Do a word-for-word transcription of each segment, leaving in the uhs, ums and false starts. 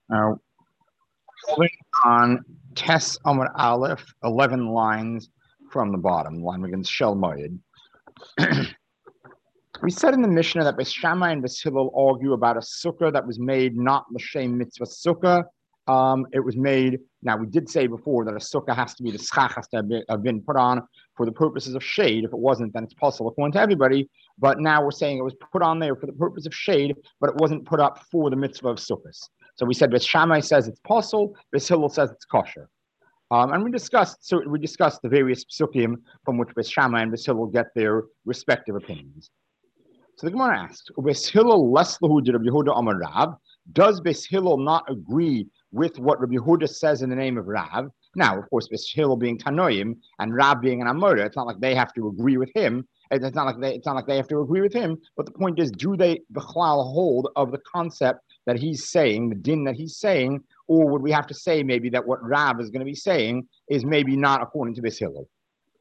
Now, building on Tes Amud Aleph, eleven lines from the bottom, line begins Shel Moed. We said in the Mishnah that Beis Shammai and Beis Hillel argue about a sukkah that was made not l'shem mitzvah sukkah. Um, it was made, now we did say before that a sukkah has to be, the schach has to have been put on for the purposes of shade. If it wasn't, then it's possible according to everybody. But now we're saying it was put on there for the purpose of shade, but it wasn't put up for the mitzvah of sukkahs. So we said Beis Shammai says it's possible, Beis Hillel says it's kosher. Um, and we discussed so we discussed the various psukim from which Beis Shammai and Beis Hillel get their respective opinions. So the Gemara asked, Beis Hillel less lahu de Rabbi Yehuda Amar Rav. Does Beis Hillel not agree with what Rabbi Yehuda says in the name of Rav? Now, of course, Beis Hillel being Tanoim and Rav being an Amora, it's not like they have to agree with him. It's not like they, it's not like they have to agree with him. But the point is, do they b'chlal hold of the concept that he's saying, the din that he's saying, or would we have to say maybe that what Rav is going to be saying is maybe not according to Beis Hillel?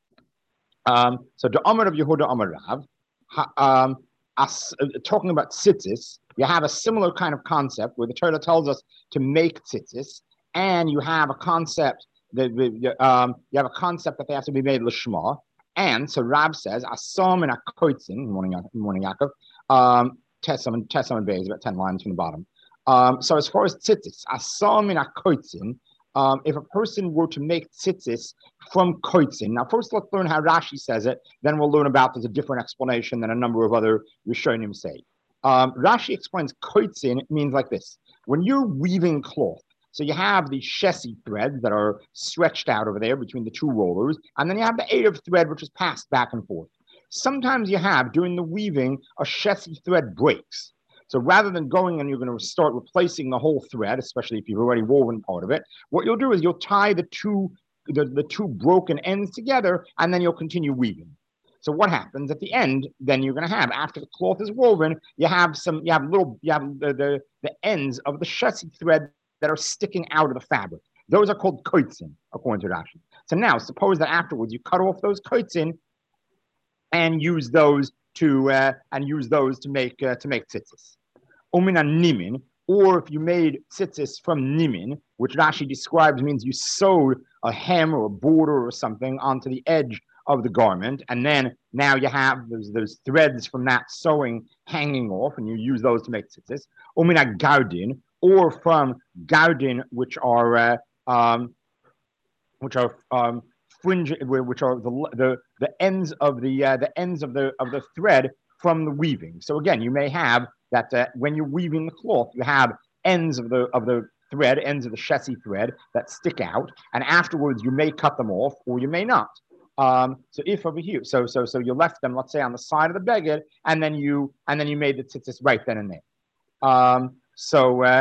Um, so the Amar of Yehuda Amar Rav. Um, As, uh, talking about tzitzis, you have a similar kind of concept where the Torah tells us to make tzitzis, and you have a concept that um, you have a concept that they have to be made lishma. And so Rab says, "Asam and akoitzin." Morning, morning, Yaakov. Um, Tesam and Tesam and Bay is about ten lines from the bottom. Um, so as far as tzitzis, asam and akoitzin. Um, if a person were to make tzitzis from koitzin, now first let's learn how Rashi says it, then we'll learn about there's a different explanation than a number of other Rishonim say. Um, Rashi explains koitzin means like this. When you're weaving cloth, so you have the shesi threads that are stretched out over there between the two rollers, and then you have the eight thread which is passed back and forth. Sometimes you have, during the weaving, a shesi thread breaks. So rather than going and you're going to start replacing the whole thread, especially if you've already woven part of it, what you'll do is you'll tie the two the, the two broken ends together, and then you'll continue weaving. So what happens at the end? Then you're going to have, after the cloth is woven, you have some you have little you have the the, the ends of the shesi thread that are sticking out of the fabric. Those are called koitzin, according to Rashi. So now suppose that afterwards you cut off those koitzin and use those to uh, and use those to make uh, to make tzitzis. Umina nimin, or if you made tzitzis from nimin, which Rashi describes means you sewed a hem or a border or something onto the edge of the garment, and then now you have those, those threads from that sewing hanging off, and you use those to make tzitzis. Umina gaudin, or from gaudin, which are uh, um, which are um, fringe, which are the the, the ends of the uh, the ends of the of the thread from the weaving. So again, you may have that uh, when you're weaving the cloth, you have ends of the of the thread, ends of the shesi thread that stick out, and afterwards you may cut them off or you may not. Um, so if over here, so so so you left them, let's say, on the side of the beged, and then you and then you made the tzitzis right then and there. Um, so uh,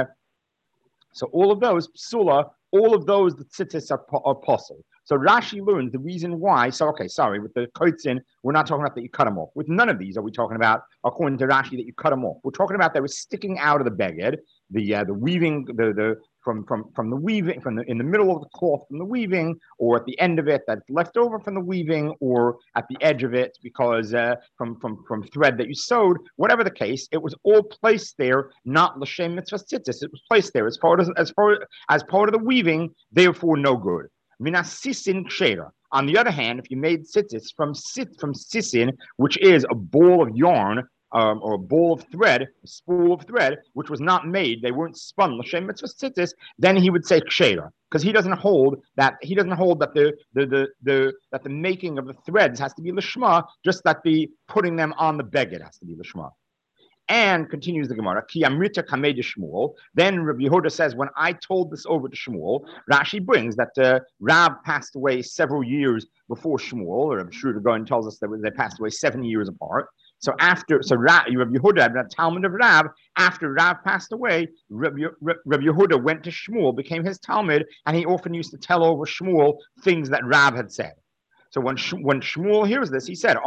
so all of those psula, all of those the tzitzis are, are possible. So Rashi learns the reason why. So, okay, sorry, with the koitzin, we're not talking about that you cut them off. With none of these are we talking about, according to Rashi, that you cut them off. We're talking about they were sticking out of the beged, the uh, the weaving, the the from from from the weaving, from the in the middle of the cloth from the weaving, or at the end of it that's left over from the weaving, or at the edge of it because uh, from from from thread that you sewed. Whatever the case, it was all placed there, not l'shem mitzvah tzitzis. It was placed there as far as as far as part of the weaving, therefore no good. Minasisin kshera. On the other hand, if you made tzitzis from sit from sisin, which is a ball of yarn um, or a ball of thread, a spool of thread, which was not made, they weren't spun l'shem mitzvah tzitzis, then he would say kshera, because he doesn't hold that he doesn't hold that the the the, the that the making of the threads has to be lishma, just that the putting them on the beged has to be lishma. And continues the Gemara, Ki Amrita Kamei de Shmuel. Then Rabbi Yehuda says, when I told this over to Shmuel, Rashi brings that uh, Rav passed away several years before Shmuel, or Rabbi Shruder Gaon tells us that they passed away seven years apart. So after, so Rabbi Yehuda, the Talmud of Rav, after Rav passed away, Rabbi, Rabbi Yehuda went to Shmuel, became his Talmud, and he often used to tell over Shmuel things that Rav had said. So when when Shmuel hears this, he said,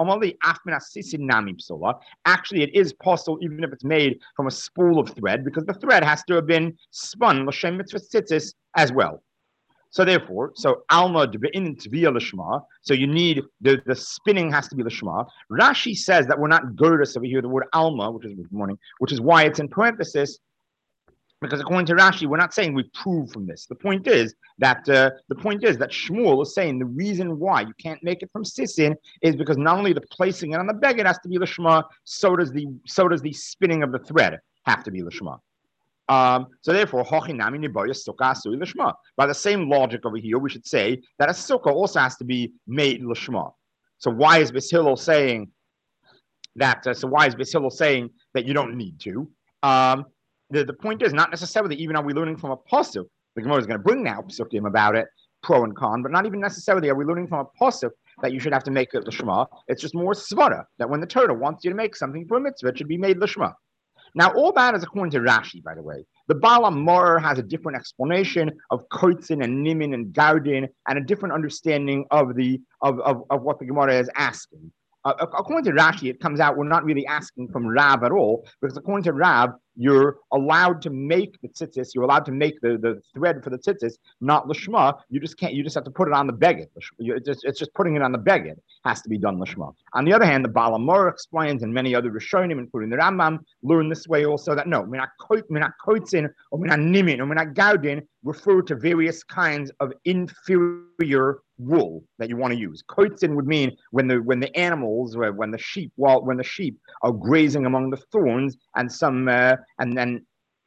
actually, it is possible even if it's made from a spool of thread, because the thread has to have been spun l'shem mitzvah tzitzis as well. So therefore, so alma d'be'in tvia l'shma. So you need the, the spinning has to be l'shma. Rashi says that we're not girdus over here, the word alma, which is good morning, which is why it's in parenthesis. Because according to Rashi, we're not saying we prove from this. The point is that uh, the point is that Shmuel is saying the reason why you can't make it from sisin is because not only the placing it on the beged has to be lishma, so does the so does the spinning of the thread have to be lishma. Um, so therefore, hochinami niboya sukkah asui lishma. By the same logic over here, we should say that a sukkah also has to be made lishma. So why is Beis Hillel saying that? Uh, so why is Beis Hillel saying that you don't need to? Um, the, the point is not necessarily even are we learning from a pasuk. The Gemara is going to bring now psukim about it, pro and con, but not even necessarily are we learning from a pasuk that you should have to make it lishma. It's just more svara that when the Torah wants you to make something for a mitzvah, it should be made lishma. Now, all that is according to Rashi, by the way. The Baal HaMaor has a different explanation of kotzin and nimin and gaudin and a different understanding of the of, of, of what the Gemara is asking. Uh, according to Rashi, it comes out we're not really asking from Rav at all, because according to Rav, you're allowed to make the tzitzis, you're allowed to make the, the thread for the tzitzis, not lishma. You just can't. You just have to put it on the beged. It's just, it's just putting it on the beged has to be done lishma. On the other hand, the Baal HaMaor explains, and many other Rishonim, including the Rambam, learn this way also that no, minat koitzin or minat nimin or minat gaudin refer to various kinds of inferior wool that you want to use. Koitzin would mean when the when the animals, when the sheep, while when the sheep are grazing among the thorns, and some uh, and then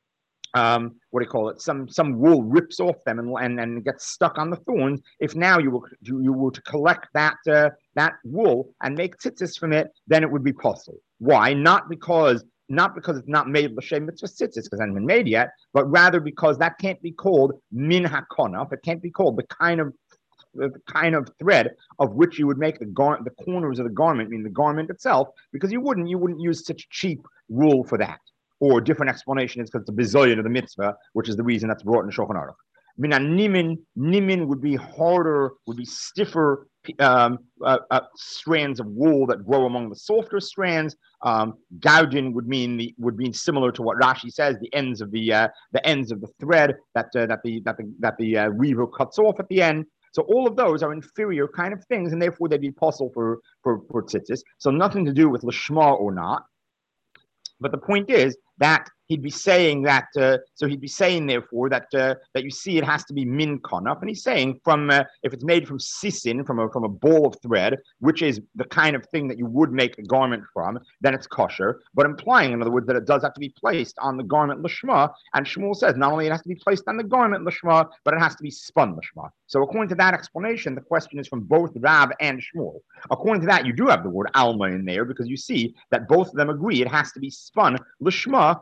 um, what do you call it? Some some wool rips off them and and, and gets stuck on the thorns. If now you were you, you were to collect that uh, that wool and make tzitzis from it, then it would be possible. Why? Not because not because it's not made l'shem mitzvah tzitzis because it hasn't been made yet, but rather because that can't be called min hakonaf. It can't be called the kind of the kind of thread of which you would make the gar- the corners of the garment, meaning the garment itself, because you wouldn't you wouldn't use such cheap wool for that. Or a different explanation is because it's a bizoyan of the mitzvah, which is the reason that's brought in Shulchan Aruch. Mina nimin, nimin would be harder, would be stiffer um, uh, uh, strands of wool that grow among the softer strands. Um, Gaudin would mean the would mean similar to what Rashi says, the ends of the uh, the ends of the thread that uh, that the that the that the uh, weaver cuts off at the end. So all of those are inferior kind of things, and therefore they'd be possible for for for tzitzis. So nothing to do with lishma or not. But the point is that he'd be saying that, uh, so he'd be saying, therefore, that uh, that you see it has to be min konaf. And he's saying from, uh, if it's made from sisin, from a, from a ball of thread, which is the kind of thing that you would make a garment from, then it's kosher. But implying, in other words, that it does have to be placed on the garment lishma. And Shmuel says not only it has to be placed on the garment lishma, but it has to be spun lishma. So according to that explanation, the question is from both Rav and Shmuel. According to that, you do have the word alma in there because you see that both of them agree it has to be spun lishma.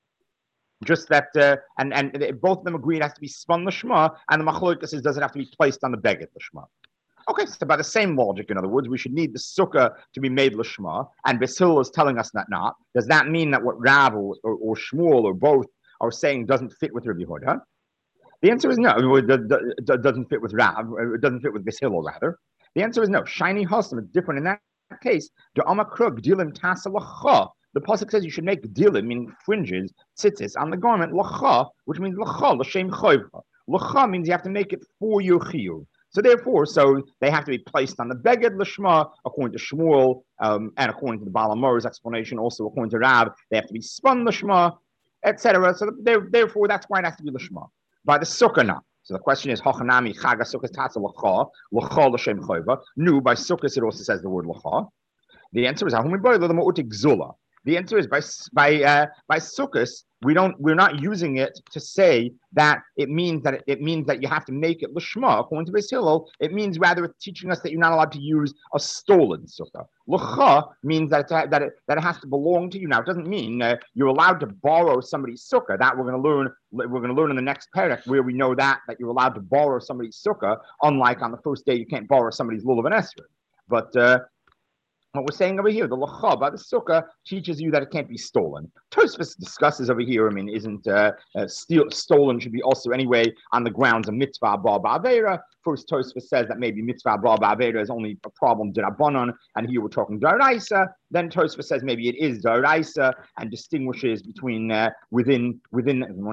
Just that, uh, and and both of them agree it has to be spun lishma, and the machlokas says does it have to be placed on the beged lishma? Okay, so by the same logic, in other words, we should need the sukkah to be made lishma, and Beis Hillel is telling us that not. Does that mean that what Rav or, or, or Shmuel or both are saying doesn't fit with Rabbi Yehuda? The answer is no. It doesn't fit with Rav. It doesn't fit with Beis Hillel, rather. The answer is no. Shiny Hosam is different in that case. The Amakrug dilim tasa lacha. The pasuk says you should make dilim, meaning fringes, tzitzis, on the garment lacha, which means lacha, l'shem choyva. Lacha means you have to make it for your chiyuv. So therefore, so they have to be placed on the beged lishma, according to Shmuel, um, and according to the Baal HaMaor's explanation, also according to Rav, they have to be spun lishma, et cetera. So therefore, that's why it has to be lishma. By the sukkah now. So the question is, hochanami chaga sukkah tatza lacha, lacha l'shem choyva. No, by sukkah it also says the word lacha. The answer is ahumi boy lo ma'utik zula. The answer is by by uh, by sukkahs, we don't we're not using it to say that it means that it, it means that you have to make it lishma. According to Beis Hillel, it means rather it's teaching us that you're not allowed to use a stolen sukkah. L'cha means that it, that it that it has to belong to you. Now it doesn't mean uh, you're allowed to borrow somebody's sukkah. That we're going to learn. We're going to learn in the next parak where we know that that you're allowed to borrow somebody's sukkah. Unlike on the first day, you can't borrow somebody's lulav and esrog. But uh, what we're saying over here, the lacha by the sukkah teaches you that it can't be stolen. Tosfos discusses over here, I mean, isn't uh, uh, steal, stolen should be also anyway on the grounds of mitzvah ba ba'avera. First, Tosfos says that maybe mitzvah ba ba'avera is only a problem d'Rabbanan, and here we're talking d'oraisa. Then Tosfos says maybe it is d'oraisa and distinguishes between uh, within within good morning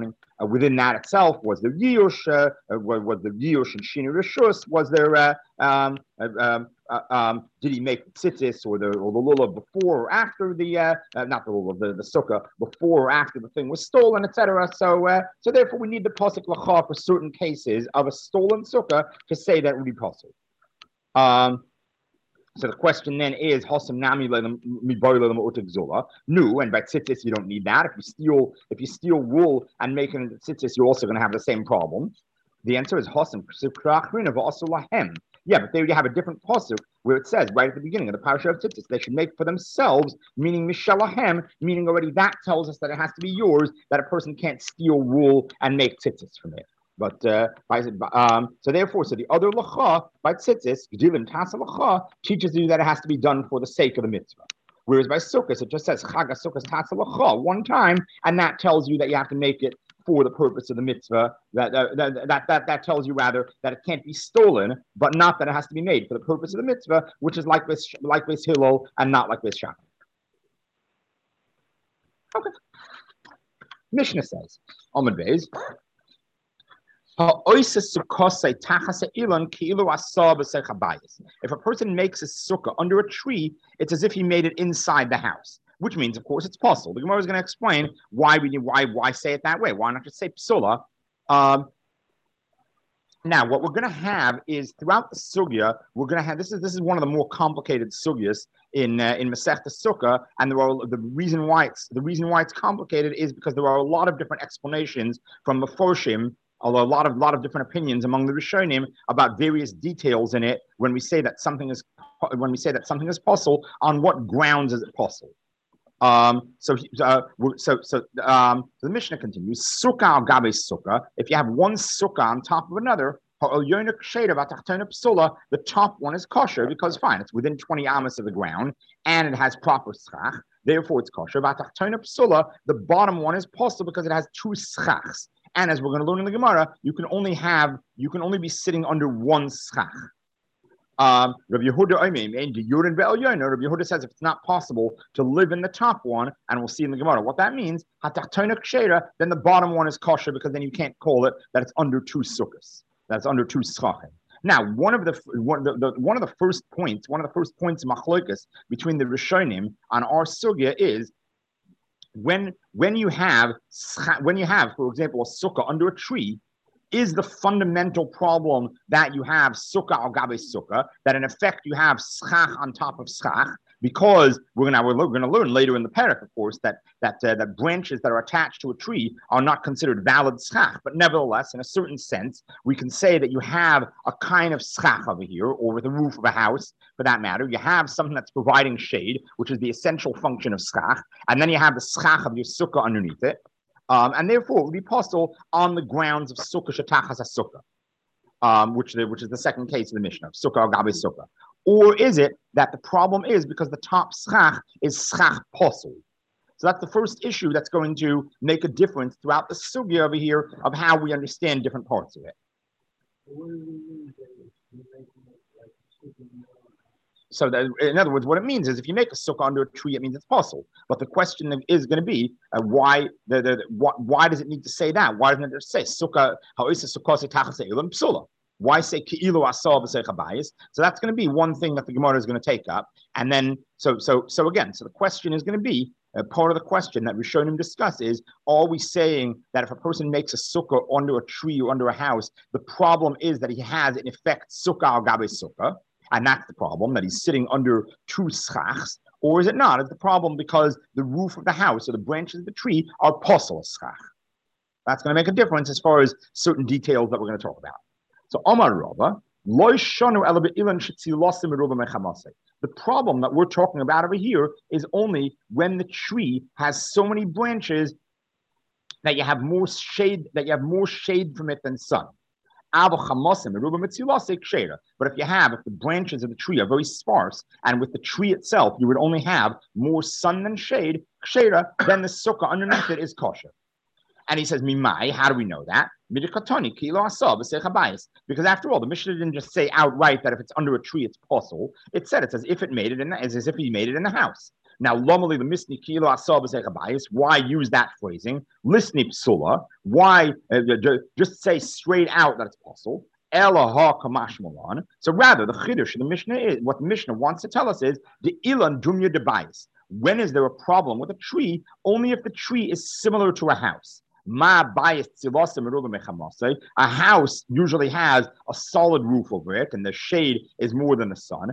Uh, within that itself, was there Yush, uh, was, was the Yush and Shina Rishus? Was there, uh, um, uh, um, uh, um, did he make tzitzis or the or the lulav before or after the, uh, uh, not the lulav, the, the sukkah, before or after the thing was stolen, et cetera. So, uh, so therefore, we need the pasuk lacha for certain cases of a stolen sukkah to say that it would be possible. Um, So the question then is, Hosam nami miboilam No, and by tzitzis you don't need that. If you steal, if you steal wool and make it into tzitzis, you're also going to have the same problem. The answer is Hosam lahem. Yeah, but there you have a different pasuk where it says right at the beginning of the parasha of tzitzis, they should make for themselves, meaning mishalahem, meaning already that tells us that it has to be yours, that a person can't steal wool and make tzitzis from it. But uh, by, um, so therefore, so the other lacha by tzitzis, gdilim tasa lacha, teaches you that it has to be done for the sake of the mitzvah. Whereas by sukkahs, it just says chaga sukkahs tasa lacha one time, and that tells you that you have to make it for the purpose of the mitzvah. That uh, that, that that that tells you rather that it can't be stolen, but not that it has to be made for the purpose of the mitzvah, which is like this like this Hillel and not like this Shammai. Okay. Mishnah says, Amud Beis. If a person makes a sukkah under a tree, it's as if he made it inside the house, which means, of course, it's possible. The Gemara is going to explain why we why why say it that way. Why not just say psula? Um, now, what we're going to have is throughout the sugya, we're going to have this is this is one of the more complicated sugyas in uh, in Masechta Sukkah, and there are the reason why it's the reason why it's complicated is because there are a lot of different explanations from the Meforshim. Although a lot of lot of different opinions among the Rishonim about various details in it, when we say that something is when we say that something is possible, on what grounds is it possible? Um, so uh, so so um, the Mishnah continues: Sukkah al gabe sukkah. If you have one sukkah on top of another, the top one is kosher because fine, it's within twenty amos of the ground and it has proper schach. Therefore, it's kosher. The bottom one is possible because it has two schachs. And as we're going to learn in the Gemara, you can only have, you can only be sitting under one schach. Um, Rabbi Yehuda, I mean, Rabbi Yehuda says if it's not possible to live in the top one, and we'll see in the Gemara what that means, then the bottom one is kosher because then you can't call it that it's under two sukkahs, that's under two schachim. Now, one of the one, the, the, one of the first points, one of the first points of machlokas between the Rishonim on our sugya is when when you have when you have, for example, a sukkah under a tree, is the fundamental problem that you have sukkah al gabe sukkah, that in effect you have schach on top of schach, because we're gonna we're going to learn later in the parak, of course, that that uh, that branches that are attached to a tree are not considered valid schach, but nevertheless, in a certain sense, we can say that you have a kind of schach over here, or with the roof of a house, for that matter. You have something that's providing shade, which is the essential function of schach, and then you have the schach of your sukkah underneath it. Um, and therefore, it would be possible on the grounds of sukkah shetachas sukkah, um, which, which is the second case of the Mishnah, sukkah al gabe sukkah. Or is it that the problem is because the top schach is schach posel? So that's the first issue that's going to make a difference throughout the sugya over here of how we understand different parts of it. So that, in other words, what it means is if you make a sukkah under a tree, it means it's possible. But the question is going to be uh, why the, the, the why, why does it need to say that? Why doesn't it just say sukkah? How is sukkah psula? Why say ki'ilu asal b'seich habayis? So that's going to be one thing that the Gemara is going to take up. And then, so so so again, so the question is going to be uh, part of the question that Rishonim discuss is: are we saying that if a person makes a sukkah under a tree or under a house, the problem is that he has in effect sukkah al gabe sukkah? And that's the problem, that he's sitting under two schachs, or is it not? Is the problem because the roof of the house or the branches of the tree are posel schach? That's going to make a difference as far as certain details that we're going to talk about. So Amar Rava, the problem that we're talking about over here is only when the tree has so many branches that you have more shade, that you have more shade from it than sun. But if you have, if the branches of the tree are very sparse, and with the tree itself, you would only have more sun than shade, then the sukkah underneath it is kosher. And he says, Mimai, how do we know that? Because after all, the Mishnah didn't just say outright that if it's under a tree, it's possible. It said it's as if it made it in the, as if he made it in the house. Now, lomali the misni kilo asab bias. Why use that phrasing? Lisni psula. Why uh, just say straight out that it's possible? Elaha kamash malan. So rather, the chiddush of the Mishnah is what the Mishnah wants to tell us is the ilan dumya de bias. When is there a problem with a tree? Only if the tree is similar to a house. Ma bias a house usually has a solid roof over it, and the shade is more than the sun.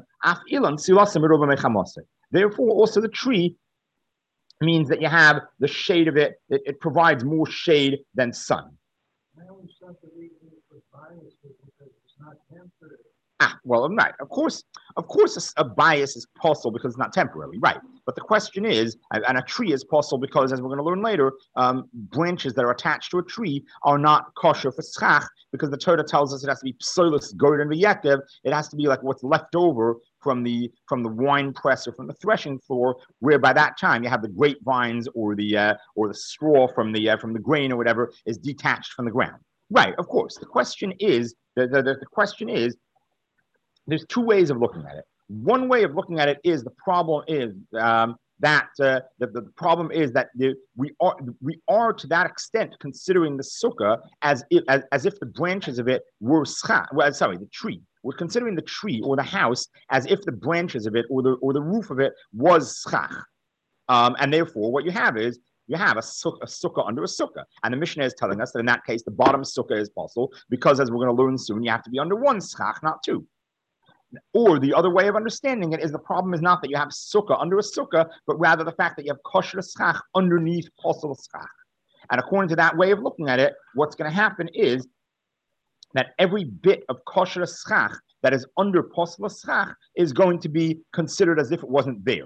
Therefore, also the tree means that you have the shade of it, it, it provides more shade than sun. I always thought the reason for bias was because it's not temporary. Ah, well, right. Of course, of course, a, a bias is possible because it's not temporary, right? But the question is, and a tree is possible because, as we're going to learn later, um, branches that are attached to a tree are not kosher for schach because the Torah tells us it has to be psolus, gored, and v'yekev. It has to be like what's left over from the from the wine press or from the threshing floor, where by that time you have the grapevines or the uh, or the straw from the uh, from the grain or whatever is detached from the ground. Right. Of course. The question is the the, the, the question is. There's two ways of looking at it. One way of looking at it is the problem is um, that uh, the, the problem is that the, we are we are to that extent considering the sukkah as if as, as if the branches of it were schach. Well, sorry, the tree. We're considering the tree or the house as if the branches of it or the or the roof of it was schach. Um, and therefore, what you have is you have a sukkah, a sukkah under a sukkah. And the Mishnah is telling us that in that case, the bottom sukkah is possible because, as we're going to learn soon, you have to be under one schach, not two. Or the other way of understanding it is the problem is not that you have sukkah under a sukkah, but rather the fact that you have kosher schach underneath posel schach. And according to that way of looking at it, what's going to happen is that every bit of kosher schach that is under posel schach is going to be considered as if it wasn't there.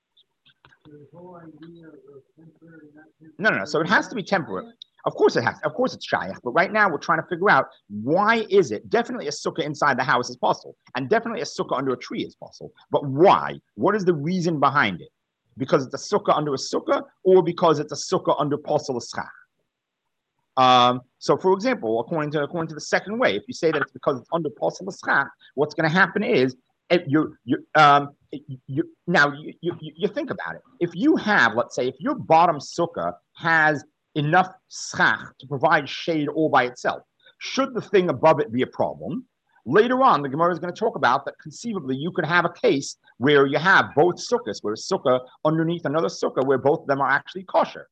No, no, no. So it has to be temporary. Of course it has. Of course it's shayach. But right now we're trying to figure out why is it definitely a sukkah inside the house is possible, and definitely a sukkah under a tree is possible. But why? What is the reason behind it? Because it's a sukkah under a sukkah, or because it's a sukkah under posel schach? Um, so, for example, according to according to the second way, if you say that it's because it's under posel schach, what's going to happen is if you you um you now you, you you think about it. If you have, let's say, if your bottom sukkah has enough schach to provide shade all by itself, should the thing above it be a problem? Later on, the Gemara is going to talk about that conceivably you could have a case where you have both sukkahs, where a sukkah underneath another sukkah, where both of them are actually kosher.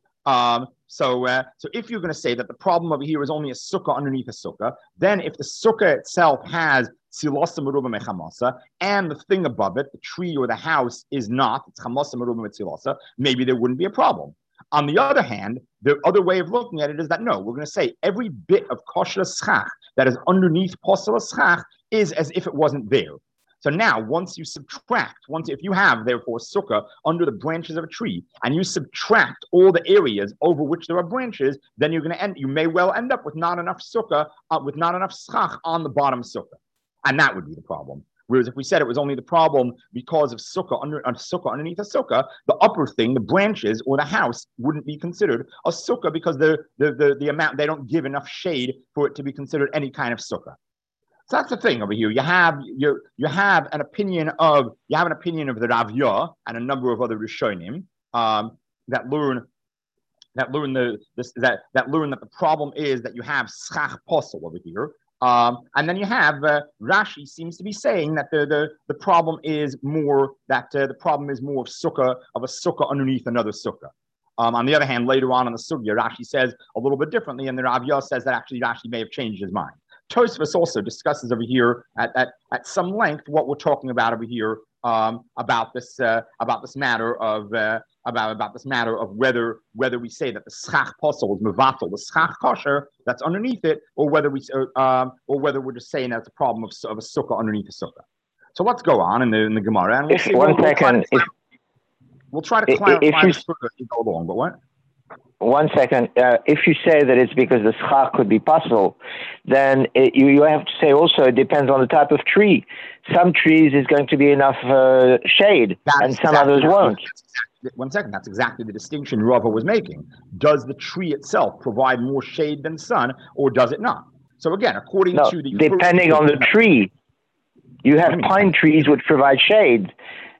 Um, so, uh, so if you're going to say that the problem over here is only a sukkah underneath a sukkah, then if the sukkah itself has tzilasa meruba mechamasa, and the thing above it, the tree or the house, is not, it's chamasa meruba metzilasa, maybe there wouldn't be a problem. On the other hand, the other way of looking at it is that no, we're going to say every bit of kosher schach that is underneath posel schach is as if it wasn't there. So now, once you subtract, once if you have therefore sukkah under the branches of a tree, and you subtract all the areas over which there are branches, then you're going to end. You may well end up with not enough sukkah, uh, with not enough schach on the bottom sukkah, and that would be the problem. Whereas if we said it was only the problem because of sukkah under a sukkah underneath a sukkah, the upper thing, the branches or the house, wouldn't be considered a sukkah because the the the, the amount they don't give enough shade for it to be considered any kind of sukkah. So that's the thing over here. You have you you have an opinion of you have an opinion of the Rav Yah and a number of other Rishonim um, that learn that learn the this that that learn that the problem is that you have schach posel over here. Um, and then you have uh, Rashi seems to be saying that the the, the problem is more that uh, the problem is more of sukkah of a sukkah underneath another sukkah. Um, on the other hand, later on in the sugya, Rashi says a little bit differently, and the Rav Yah says that actually Rashi may have changed his mind. Tosfos also discusses over here at, at, at some length what we're talking about over here um, about this uh, about this matter of uh, about about this matter of whether whether we say that the schach posel is mevatel, the schach kosher that's underneath it, or whether we uh, um, or whether we're just saying that it's a problem of, of a sukkah underneath a sukkah. So let's go on in the in the Gemara and we'll if, see. One we'll, second. We'll try, if, to, we'll try to clarify if you, this as we go along. But what? One second. Uh, if you say that it's because the schach could be possible, then it, you, you have to say also it depends on the type of tree. Some trees is going to be enough uh, shade, that and some exactly others won't. Exactly, one second. That's exactly the distinction Rava was making. Does the tree itself provide more shade than sun, or does it not? So again, according no, to the depending on the tree, you have pine trees which provide shade.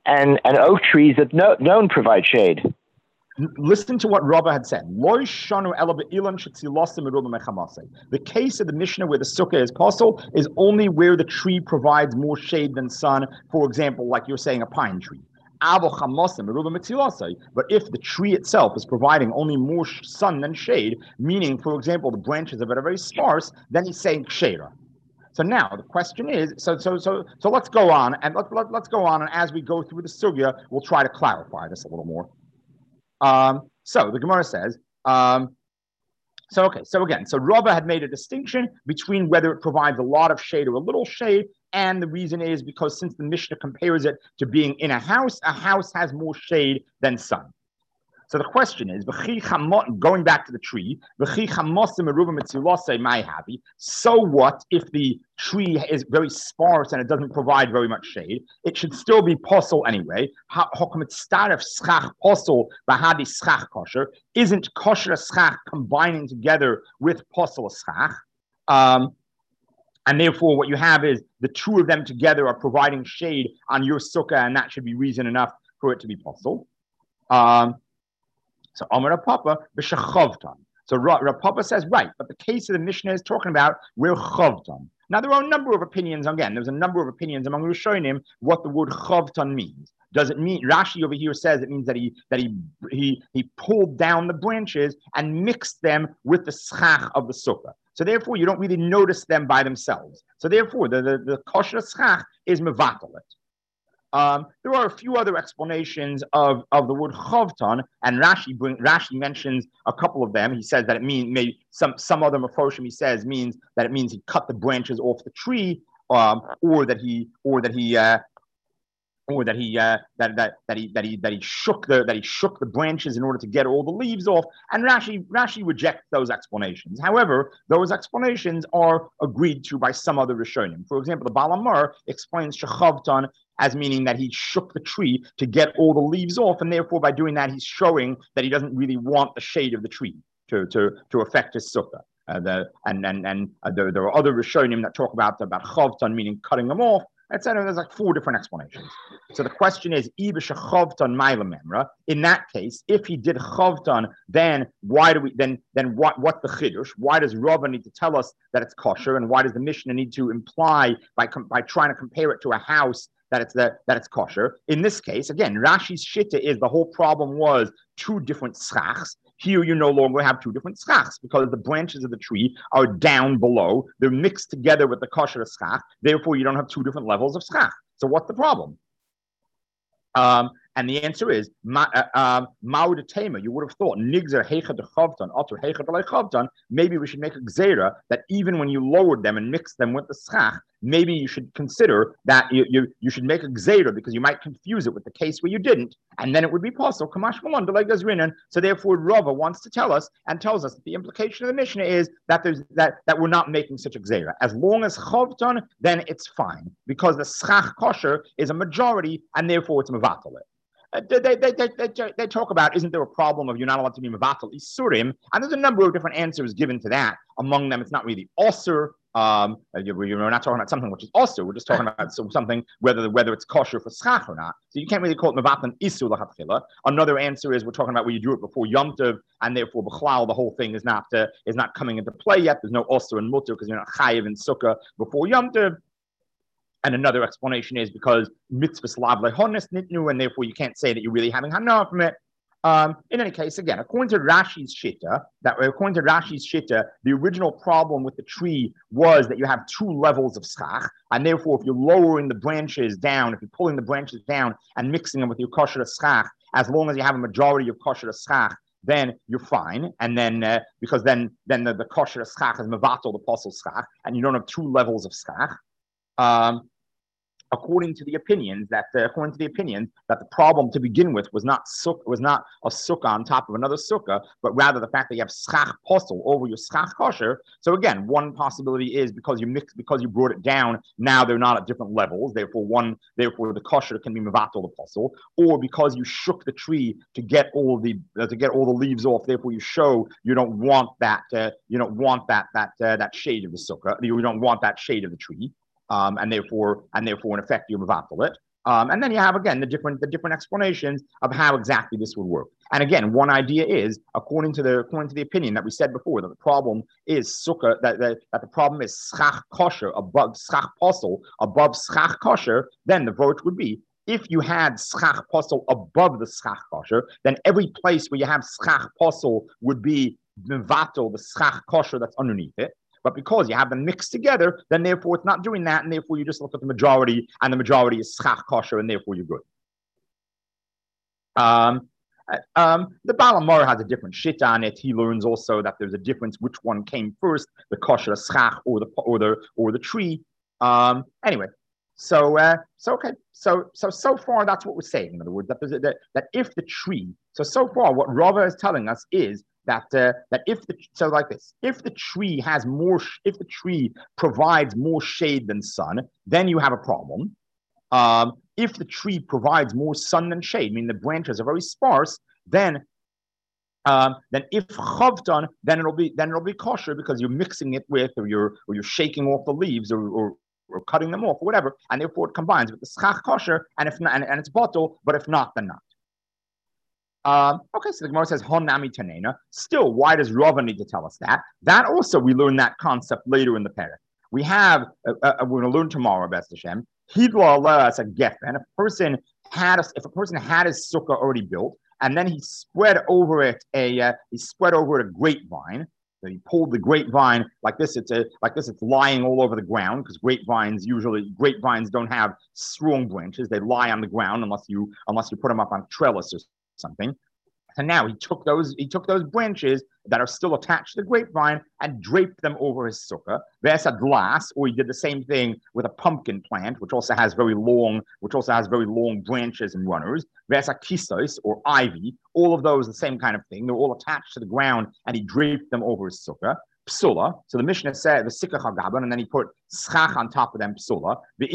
and, and oak trees that no, don't provide shade. Listen to what Rabbah had said. The case of the Mishnah where the sukkah is possible is only where the tree provides more shade than sun. For example, like you're saying, a pine tree. But if the tree itself is providing only more sun than shade, meaning, for example, the branches are very, very sparse, then he's saying kshera. So now the question is, so so so so let's go on and let, let, let's go on, and as we go through the sugya, we'll try to clarify this a little more. Um, so the Gemara says, um, so okay, so again, so Rabbah had made a distinction between whether it provides a lot of shade or a little shade, and the reason is because since the Mishnah compares it to being in a house, a house has more shade than sun. So the question is, going back to the tree, so what if the tree is very sparse and it doesn't provide very much shade? It should still be posel anyway. Isn't kosher schach combining together with posel schach? Um, and therefore what you have is the two of them together are providing shade on your sukkah, and that should be reason enough for it to be posel. Um, So Amar Papa b'shechavtan. So Rav Papa says, right, but the case of the Mishnah is talking about where chavtan. Now there are a number of opinions. Again, there's a number of opinions among Rishonim what the word chavtan means. Does it mean? Rashi over here says it means that he that he he he pulled down the branches and mixed them with the schach of the sukkah. So therefore, you don't really notice them by themselves. So therefore, the the, the kosher schach is mevatalit. Um, there are a few other explanations of, of the word chavtan, and Rashi bring, Rashi mentions a couple of them. He says that it means maybe some some other mefoshim he says means that it means he cut the branches off the tree, um, or that he or that he uh, or that he uh, that that that he that he that he shook the that he shook the branches in order to get all the leaves off. And Rashi Rashi rejects those explanations. However, those explanations are agreed to by some other Rishonim. For example, the Baal Amar explains shechavtan as meaning that he shook the tree to get all the leaves off, and therefore by doing that he's showing that he doesn't really want the shade of the tree to to to affect his sukkah. Uh, the, and and and uh, there, there are other Rishonim that talk about about chavtan meaning cutting them off, et cetera. There's like four different explanations. So the question is, in that case, if he did chavtan, then why do we then then what what's the chiddush? Why does Rabbah need to tell us that it's kosher, and why does the Mishnah need to imply by by trying to compare it to a house that it's the, that it's kosher? In this case, again, Rashi's shitta is the whole problem was two different schachs. Here you no longer have two different schachs because the branches of the tree are down below. They're mixed together with the kosher schach. Therefore, you don't have two different levels of schach. So what's the problem? Um, and the answer is Ma'ud Tema. You would have thought Nigzer Heichad Chavtan, Otter Heichad Chavtan. Maybe we should make a gzera that even when you lowered them and mixed them with the schach, maybe you should consider that you, you, you should make a gzera because you might confuse it with the case where you didn't, and then it would be possible. Kamash Malon Delegazrinan. So therefore, Rava wants to tell us and tells us that the implication of the Mishnah is that there's that that we're not making such a gzera. As long as Chavtan, then it's fine because the schach kosher is a majority, and therefore it's mevatalit. Uh, they, they, they, they, they talk about, isn't there a problem of you're not allowed to be mevatel isurim? And there's a number of different answers given to that. Among them, it's not really osur. Um, you're, you're not talking about something which is osur. We're just talking about something whether whether it's kosher for schach or not. So you can't really call it mevatel isur lachatchila. Another answer is we're talking about where you do it before Yom Tov, and therefore b'chlal the whole thing is not uh, is not coming into play yet. There's no osur and mutter because you're not chayiv and sukkah before Yom Tov. And another explanation is because mitzvahs lav lehonis nitnu, and therefore you can't say that you're really having hana from it. Um, in any case, again, according to Rashi's shitta, that according to Rashi's shitta, the original problem with the tree was that you have two levels of schach, and therefore, if you're lowering the branches down, if you're pulling the branches down and mixing them with your kosher schach, as long as you have a majority of kosher schach, then you're fine. And then uh, because then then the, the kosher schach is mevatel the apostle schach, and you don't have two levels of schach. Um, according to the opinions that uh, according to the opinions that the problem to begin with was not suk was not a sukkah on top of another sukkah, but rather the fact that you have schach posel over your schach kosher. So again, one possibility is because you mix because you brought it down, now they're not at different levels. Therefore, one therefore the kosher can be mevatel the posel, or because you shook the tree to get all the uh, to get all the leaves off. Therefore, you show you don't want that uh, you don't want that that uh, that shade of the sukkah. You don't want that shade of the tree. Um, and therefore, and therefore, in effect, you mevatel it. Um, and then you have again the different the different explanations of how exactly this would work. And again, one idea is according to the according to the opinion that we said before that the problem is sukkah that, that, that the problem is schach kosher above schach posel above schach kosher. Then the vote would be if you had schach posel above the schach kosher, then every place where you have schach posel would be mevatel the schach kosher that's underneath it. But because you have them mixed together, then therefore it's not doing that, and therefore you just look at the majority, and the majority is schach kosher, and therefore you're good. Um, um, the Baal HaMaor has a different shit on it. He learns also that there's a difference which one came first, the kosher schach or the or the or the tree. Um, anyway, so uh, so okay, so so so far that's what we're saying. In other words, that that, that if the tree, so so far what Rava is telling us is that uh, that if the so like this, if the tree has more, if the tree provides more shade than sun, then you have a problem. Um, if the tree provides more sun than shade, meaning the branches are very sparse, then um, then if chavtan, then it'll be then it'll be kosher because you're mixing it with, or you're or you're shaking off the leaves, or or, or cutting them off, or whatever, and therefore it combines with the schach kosher, and if not, and, and it's bottle, but if not, then not. Um, okay, so the Gemara says Honami Tanena. Still, why does Rava need to tell us that? That also we learn that concept later in the parak. We have uh, uh, we're going to learn tomorrow, Best Hashem. Hidla Allah as a geffen. And if a person had a, if a person had his sukkah already built, and then he spread over it a uh, he spread over it a grapevine. So he pulled the grapevine like this. It's a like this. It's lying all over the ground because grapevines usually grapevines don't have strong branches. They lie on the ground unless you unless you put them up on trellis or something. And now he took those he took those branches that are still attached to the grapevine and draped them over his sukkah. There's a glass, or he did the same thing with a pumpkin plant, which also has very long, which also has very long branches and runners. There's a kisos, or ivy. All of those the same kind of thing. They're all attached to the ground, and he draped them over his sukkah. Psula. So the Mishnah said the sikach hagaban, and then he put schach on top of them. Psula.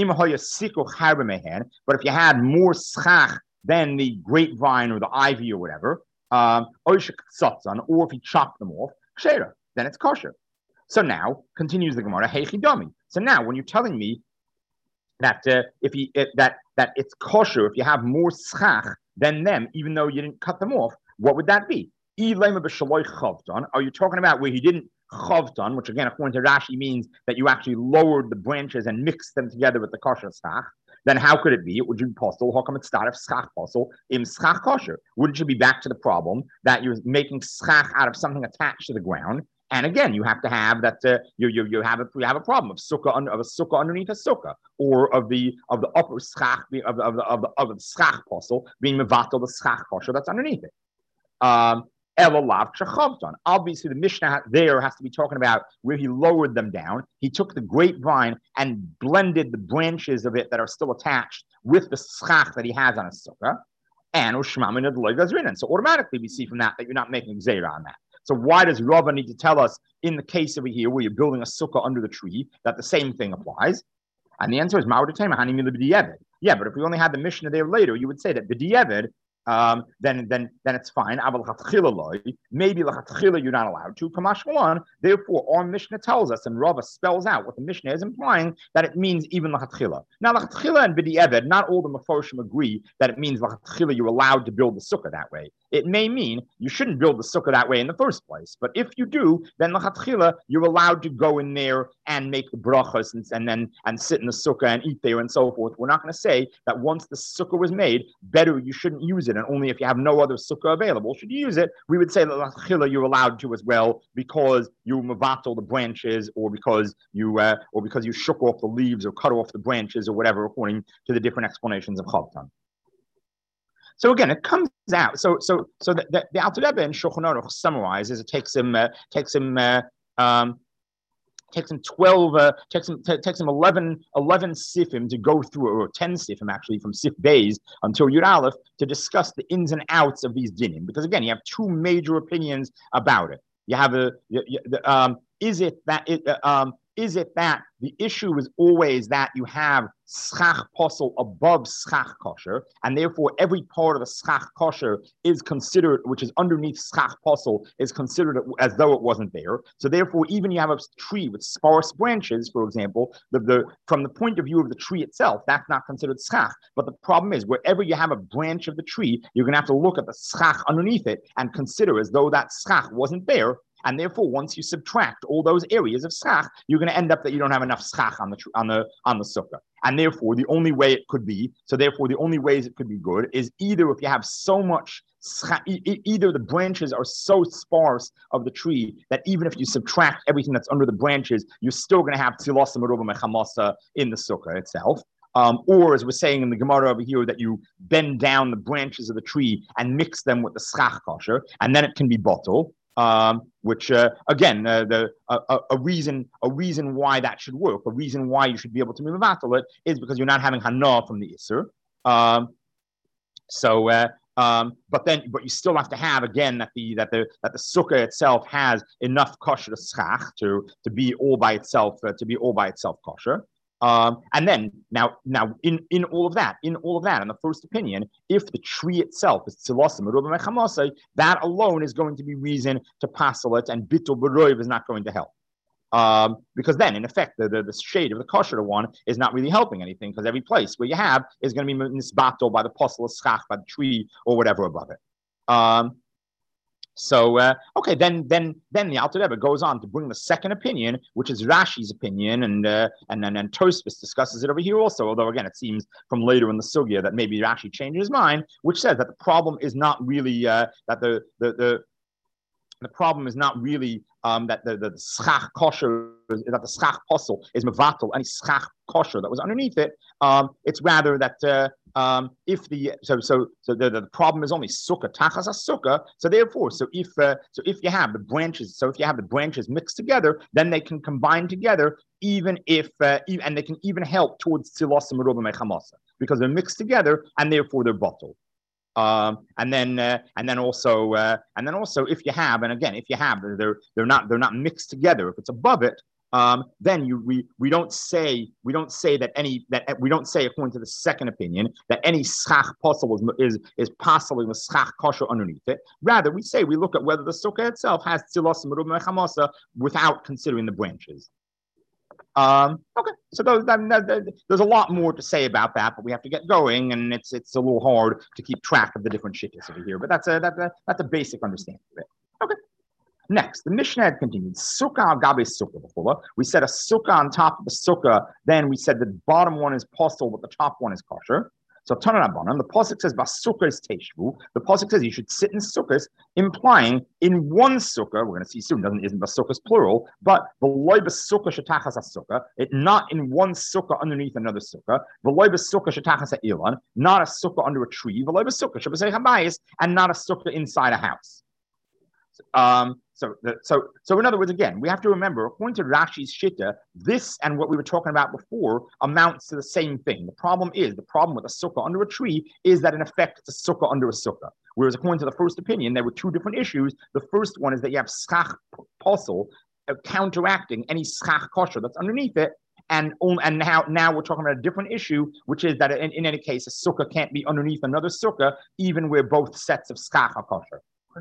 But if you had more schach than the grapevine or the ivy or whatever, um, or if he chopped them off, shera, then it's kosher. So now continues the Gemara, heichidami. So now when you're telling me that uh, if he uh, that that it's kosher if you have more schach than them, even though you didn't cut them off, what would that be? Are you talking about where he didn't chavtan, which again according to Rashi means that you actually lowered the branches and mixed them together with the kosher schach? Then how could it be? It would be postal. How come it's start of schach postal im schach kosher? Wouldn't you be back to the problem that you're making schach out of something attached to the ground? And again, you have to have that. Uh, you you you have a you have a problem of sukkah under, of a sukkah underneath a sukkah, or of the of the upper schach of the of the of the, of the schach postal being mevatel the schach kosher that's underneath it. Um, Obviously, the Mishnah there has to be talking about where he lowered them down. He took the grapevine and blended the branches of it that are still attached with the schach that he has on his sukkah. And so automatically we see from that that you're not making gzeira on that. So why does Rava need to tell us in the case over here where you're building a sukkah under the tree that the same thing applies? And the answer is yeah, but if we only had the Mishnah there later, you would say that b'di'evid, Um, then, then, then it's fine. Maybe l'chatchila you're not allowed to. Kamash Malan. Therefore, our Mishnah tells us, and Rava spells out what the Mishnah is implying that it means even l'chatchila. Now, l'chatchila and b'di'evid, not all the Mefarshim agree that it means l'chatchila you're allowed to build the sukkah that way. It may mean you shouldn't build the sukkah that way in the first place. But if you do, then l'chatchila you're allowed to go in there and make the brachas and, and then and sit in the sukkah and eat there and so forth. We're not going to say that once the sukkah was made, better you shouldn't use it. And only if you have no other sukkah available should you use it. We would say that l'chila you're allowed to as well because you mavatal the branches, or because you uh, or because you shook off the leaves or cut off the branches or whatever, according to the different explanations of chavtan. So again, it comes out. So so so the the, the Alter Rebbe in Shulchan Aruch summarizes. It takes him uh, takes him. Uh, um, Takes him twelve. Uh, takes him t- takes him eleven, eleven sifim to go through, or ten sifim actually, from sif beis until Yud Aleph to discuss the ins and outs of these dinim. Because again, you have two major opinions about it. You have a. You, you, the, um, is it that it uh, um, Is it that the issue is always that you have schach posel above schach kosher, and therefore every part of the schach kosher is considered, which is underneath schach posel, is considered as though it wasn't there. So therefore, even you have a tree with sparse branches, for example, the, the from the point of view of the tree itself, that's not considered schach. But the problem is, wherever you have a branch of the tree, you're going to have to look at the schach underneath it and consider as though that schach wasn't there. And therefore, once you subtract all those areas of schach, you're going to end up that you don't have enough schach on the on the on the sukkah. And therefore, the only way it could be, so therefore, the only ways it could be good is either if you have so much schach, either the branches are so sparse of the tree that even if you subtract everything that's under the branches, you're still going to have tzilas meruba mechamasa in the sukkah itself. Um, or as we're saying in the Gemara over here, that you bend down the branches of the tree and mix them with the schach kosher, and then it can be bottle. Um, which uh, again, uh, the uh, a reason a reason why that should work, a reason why you should be able to move it is because you're not having hana from the isser. Um, so, uh, um, but then, but you still have to have again that the that the that the sukkah itself has enough kosher to schach to to be all by itself uh, to be all by itself kosher. Um, and then now, now in, in all of that, in all of that, in the first opinion, if the tree itself is tzilasim meruba mechamosai, that alone is going to be reason to passel it, and bitul b'roiv is not going to help. Um, because then, in effect, the, the, the shade of the kosher one is not really helping anything, because every place where you have is going to be nisbato by the posel schach, by the tree, or whatever above it. Um, So uh, okay, then then then the Alter Rebbe goes on to bring the second opinion, which is Rashi's opinion, and uh, and then and Tosfos discusses it over here also. Although again, it seems from later in the sugya that maybe Rashi changed his mind, which says that the problem is not really uh, that the the the the problem is not really um, that the the, the schach kosher that the schach posel is mevatel any schach kosher that was underneath it. Um, it's rather that. Uh, Um, if the so so so the, the problem is only sukkah tachas a sukkah. So therefore, so if uh, so if you have the branches, so if you have the branches mixed together, then they can combine together, even if uh, even, and they can even help towards tzilas meruba mechamasa because they're mixed together and therefore they're bottled. Um, and then uh, and then also uh, and then also if you have, and again if you have, they're they're not they're not mixed together. If it's above it. Um, then you we we don't say we don't say that any that we don't say according to the second opinion that any schach posel is is is possible in the schach kosher underneath it. Rather, we say we look at whether the sukkah itself has tzilas meruba mechamasa without considering the branches. Um, okay, so those, that, that, that, there's a lot more to say about that, but we have to get going, and it's it's a little hard to keep track of the different shittas over here. But that's a that, that, that's a basic understanding of it. Okay. Next, the Mishnah had continued. Sukkah al gabe sukkah b'chula. We said a sukkah on top of the sukkah. Then we said the bottom one is posel, but the top one is kosher. So Tanan Rabbanan, the pasuk says basukah is teishvu. The pasuk says you should sit in sukkahs, implying in one sukkah. We're going to see soon. Doesn't isn't basukahs plural, but the loy basukah shetachas sukkah. It not in one sukkah underneath another sukkah. The loy basukah shetachas ilan, not a sukkah under a tree. The loy basukah shabasei habayis, and not a sukkah inside a house. Um, so, the, so, so in other words, again, we have to remember, according to Rashi's Shitta, this and what we were talking about before amounts to the same thing. The problem is, the problem with a sukkah under a tree is that in effect it's a sukkah under a sukkah. Whereas according to the first opinion, there were two different issues. The first one is that you have schach posel uh, counteracting any schach kosher that's underneath it. And and now now we're talking about a different issue, which is that in, in any case, a sukkah can't be underneath another sukkah, even where both sets of schach are kosher.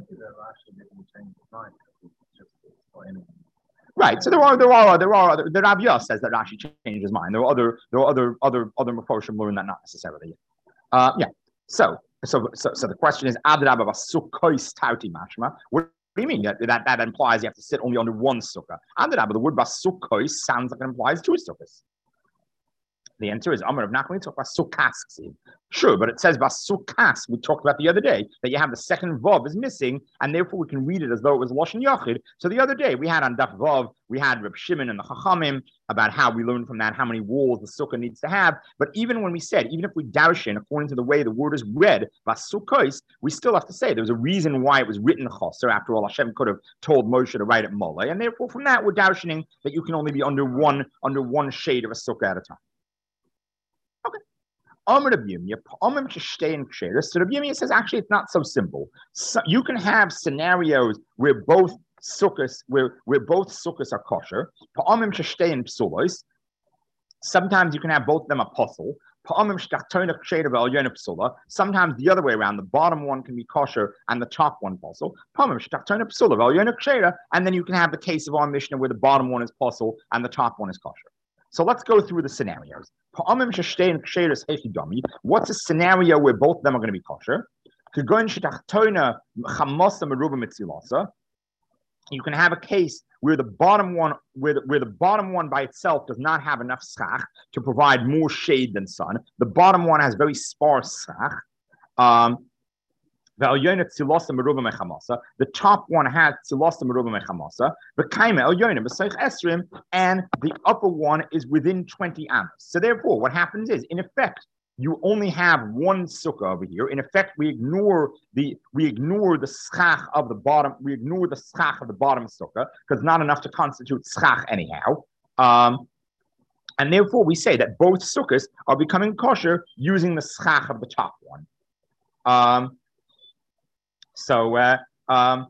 Right. So there are there are there are other. The Rav Yos says that Rashi changed his mind. There are other there are other other other Mefarshim learn that not necessarily. Uh, yeah. So so so so the question is Adrabba basukkois tauti mashma. What do you mean that, that that implies you have to sit only under one sukkah? Adrabba, the word basukkois sounds like it implies two sukkahs. The answer is Amar of Nachman. Talk about sukas. Sure, but it says basukas. We talked about the other day that you have the second vav is missing, and therefore we can read it as though it was lashon yachid. So the other day we had on daf vav, we had Reb Shimon and the Chachamim about how we learned from that how many walls the sukkah needs to have. But even when we said, even if we darshan according to the way the word is read basukos, we still have to say there's a reason why it was written chaser. After all, Hashem could have told Moshe to write it moleh, and therefore from that we're darshaning that you can only be under one under one shade of a sukkah at a time. Okay. So Rabbi Yirmiyah says actually it's not so simple. So you can have scenarios where both sukkahs where where both sukkahs are kosher. Pa'amim sheshtein psulos. Sometimes you can have both of them apostle. Sometimes the other way around, the bottom one can be kosher and the top one apostle. And then you can have the case of our Mishnah where the bottom one is apostle and the top one is kosher. So let's go through the scenarios. What's a scenario where both of them are going to be kosher? You can have a case where the bottom one, where the, where the bottom one by itself does not have enough schach to provide more shade than sun. The bottom one has very sparse schach. Um, the top one has tzilosa meruba mechamasa. And the upper one is within twenty amos. So therefore, what happens is, in effect, you only have one sukkah over here. In effect, we ignore the we ignore the schach of the bottom. We ignore the schach of the bottom sukkah because not enough to constitute schach anyhow. Um, and therefore, we say that both sukkahs are becoming kosher using the schach of the top one. Um, so, uh, um,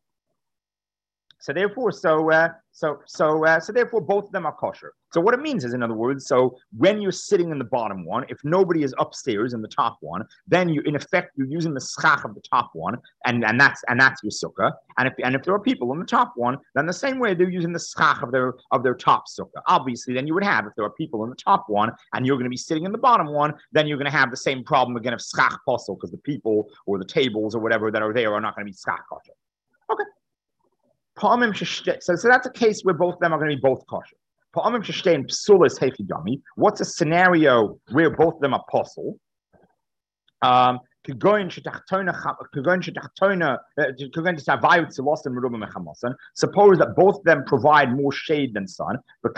so therefore, so uh, so so uh, so therefore, both of them are kosher. So what it means is, in other words, so when you're sitting in the bottom one, if nobody is upstairs in the top one, then you, in effect, you're using the schach of the top one, and, and that's and that's your sukkah. And if and if there are people in the top one, then the same way they're using the schach of their of their top sukkah. Obviously, then you would have, if there are people in the top one and you're going to be sitting in the bottom one, then you're going to have the same problem again of schach posel, because the people or the tables or whatever that are there are not going to be schach kosher. Okay. So, so that's a case where both of them are going to be both kosher. What's a scenario where both of them are apostle? Um, suppose that both of them provide more shade than sun.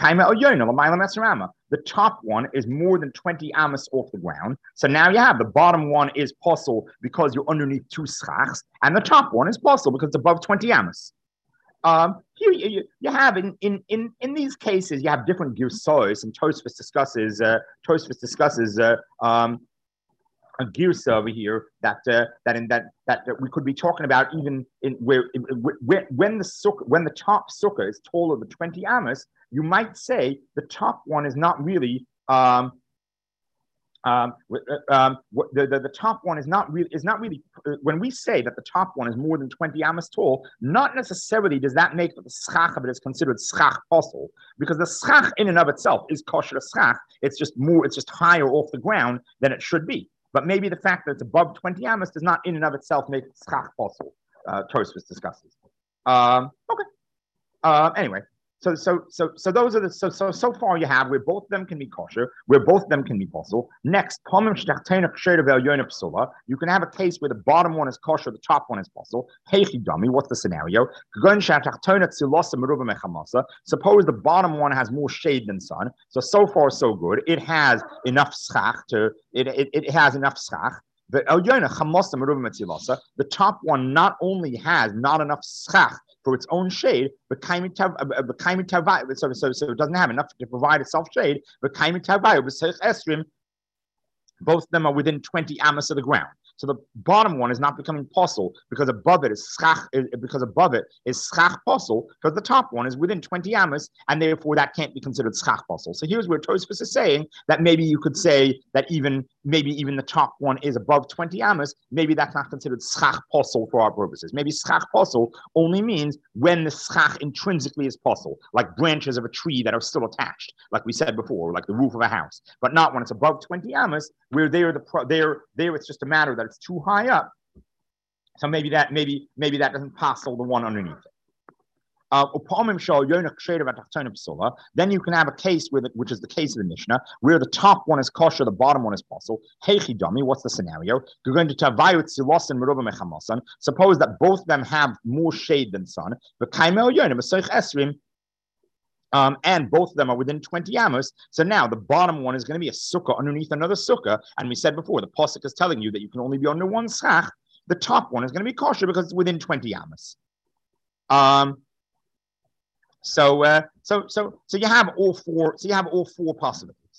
The top one is more than twenty amos off the ground. So now you have the bottom one is apostle because you're underneath two schachs, and the top one is apostle because it's above twenty amos. Um, here you, you have in, in in in these cases you have different girsos, and Tosfos discusses uh, Tosfos discusses uh, um, a girsa over here that uh, that in that, that that we could be talking about even in where when when the sukkah, when the top sukkah is taller than twenty amos, you might say the top one is not really um, Um, um, the, the the top one is not really is not really uh, when we say that the top one is more than twenty amos tall, not necessarily does that make that the schach of it is considered schach posel, because the schach in and of itself is kosher schach. It's just more, it's just higher off the ground than it should be. But maybe the fact that it's above twenty amos does not in and of itself make it schach posel. Uh, Tosfos discusses. Um, okay. Uh, anyway. So, so, so, so those are the so so so far you have where both of them can be kosher, where both of them can be possible. Next, you can have a case where the bottom one is kosher, the top one is possible. Dummy, what's the scenario? Suppose the bottom one has more shade than sun. So so far so good. It has enough schach to it. It, it has enough schach. The the top one not only has not enough schach for its own shade, but so, so, so it doesn't have enough to provide itself shade, but both of them are within twenty amos of the ground. So the bottom one is not becoming posel because above it is schach, because above it is schach posel, because the top one is within twenty amos, and therefore that can't be considered schach posel. So here's where Tosfos is saying that maybe you could say that even maybe even the top one is above twenty amos. Maybe that's not considered schach posel for our purposes. Maybe schach posel only means when the schach intrinsically is posel, like branches of a tree that are still attached, like we said before, like the roof of a house, but not when it's above twenty amos, where they're the pro- there there it's just a matter that it's too high up. So maybe that maybe maybe that doesn't passel the one underneath it. Uh, then you can have a case with it, which is the case of the Mishnah, where the top one is kosher, the bottom one is posel. Dummy, what's the scenario? You're going to suppose that both of them have more shade than sun. Um, and both of them are within twenty amos. So now the bottom one is going to be a sukkah underneath another sukkah. And we said before, the posuk is telling you that you can only be under one schach. The top one is going to be kosher because it's within twenty amos. Um, so, uh, so, so, so you have all four. So you have all four possibilities.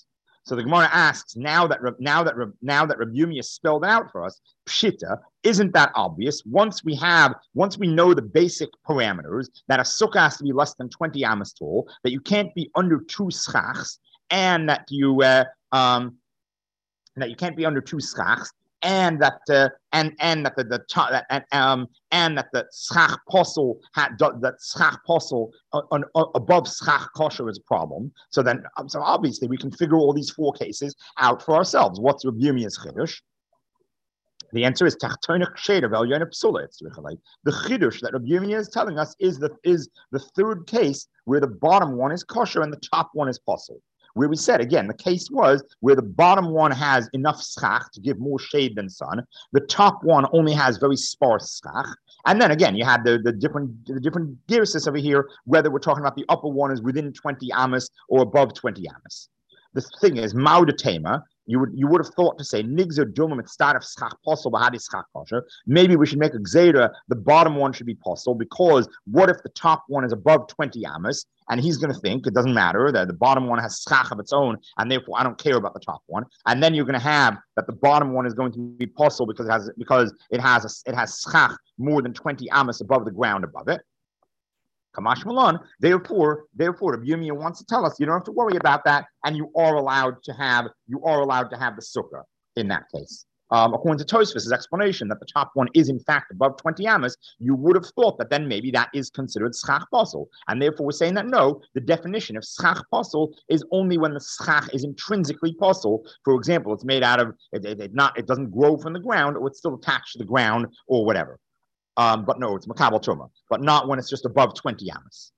So the Gemara asks, now that now that now that Rabbi Yumi has spelled it out for us, pshita, isn't that obvious? Once we have, once we know the basic parameters that a sukkah has to be less than twenty amas tall, that you can't be under two schachs, and that you uh, um, that you can't be under two schachs, and that uh, and and that the the and um and that the schach posel had that schach posel on, on above schach kosher is a problem. So then, so obviously we can figure all these four cases out for ourselves. What's Rabbi Yirmiyah's chiddush? The answer is tachtonik sheder v'elyonik psula. It's like the chiddush that Rabbi Yirmiyah is telling us is the is the third case where the bottom one is kosher and the top one is posel. Where we said, again, the case was where the bottom one has enough schach to give more shade than sun. The top one only has very sparse schach. And then again, you had the, the different the different girsis over here, whether we're talking about the upper one is within twenty amas or above twenty amas. The thing is, maudatema, you would you would have thought to say nigzer dumum at start of schach posel bahadi schach kosher. Maybe we should make a gzera. The bottom one should be posel, because what if the top one is above twenty amas, and he's going to think it doesn't matter that the bottom one has schach of its own, and therefore I don't care about the top one. And then you're going to have that the bottom one is going to be posel because it has because it has a, it has schach more than twenty amas above the ground above it. Kamash Malon. Therefore, therefore, Rabbi Yirmiyah wants to tell us you don't have to worry about that, and you are allowed to have you are allowed to have the sukkah in that case. Um, according to Tosfos' explanation that the top one is in fact above twenty amas, you would have thought that then maybe that is considered schach posel, and therefore we're saying that no, the definition of schach posel is only when the schach is intrinsically posel. For example, it's made out of it, it, it not it doesn't grow from the ground, or it's still attached to the ground or whatever. Um, but no, it's makabel truma, but not when it's just above twenty amas.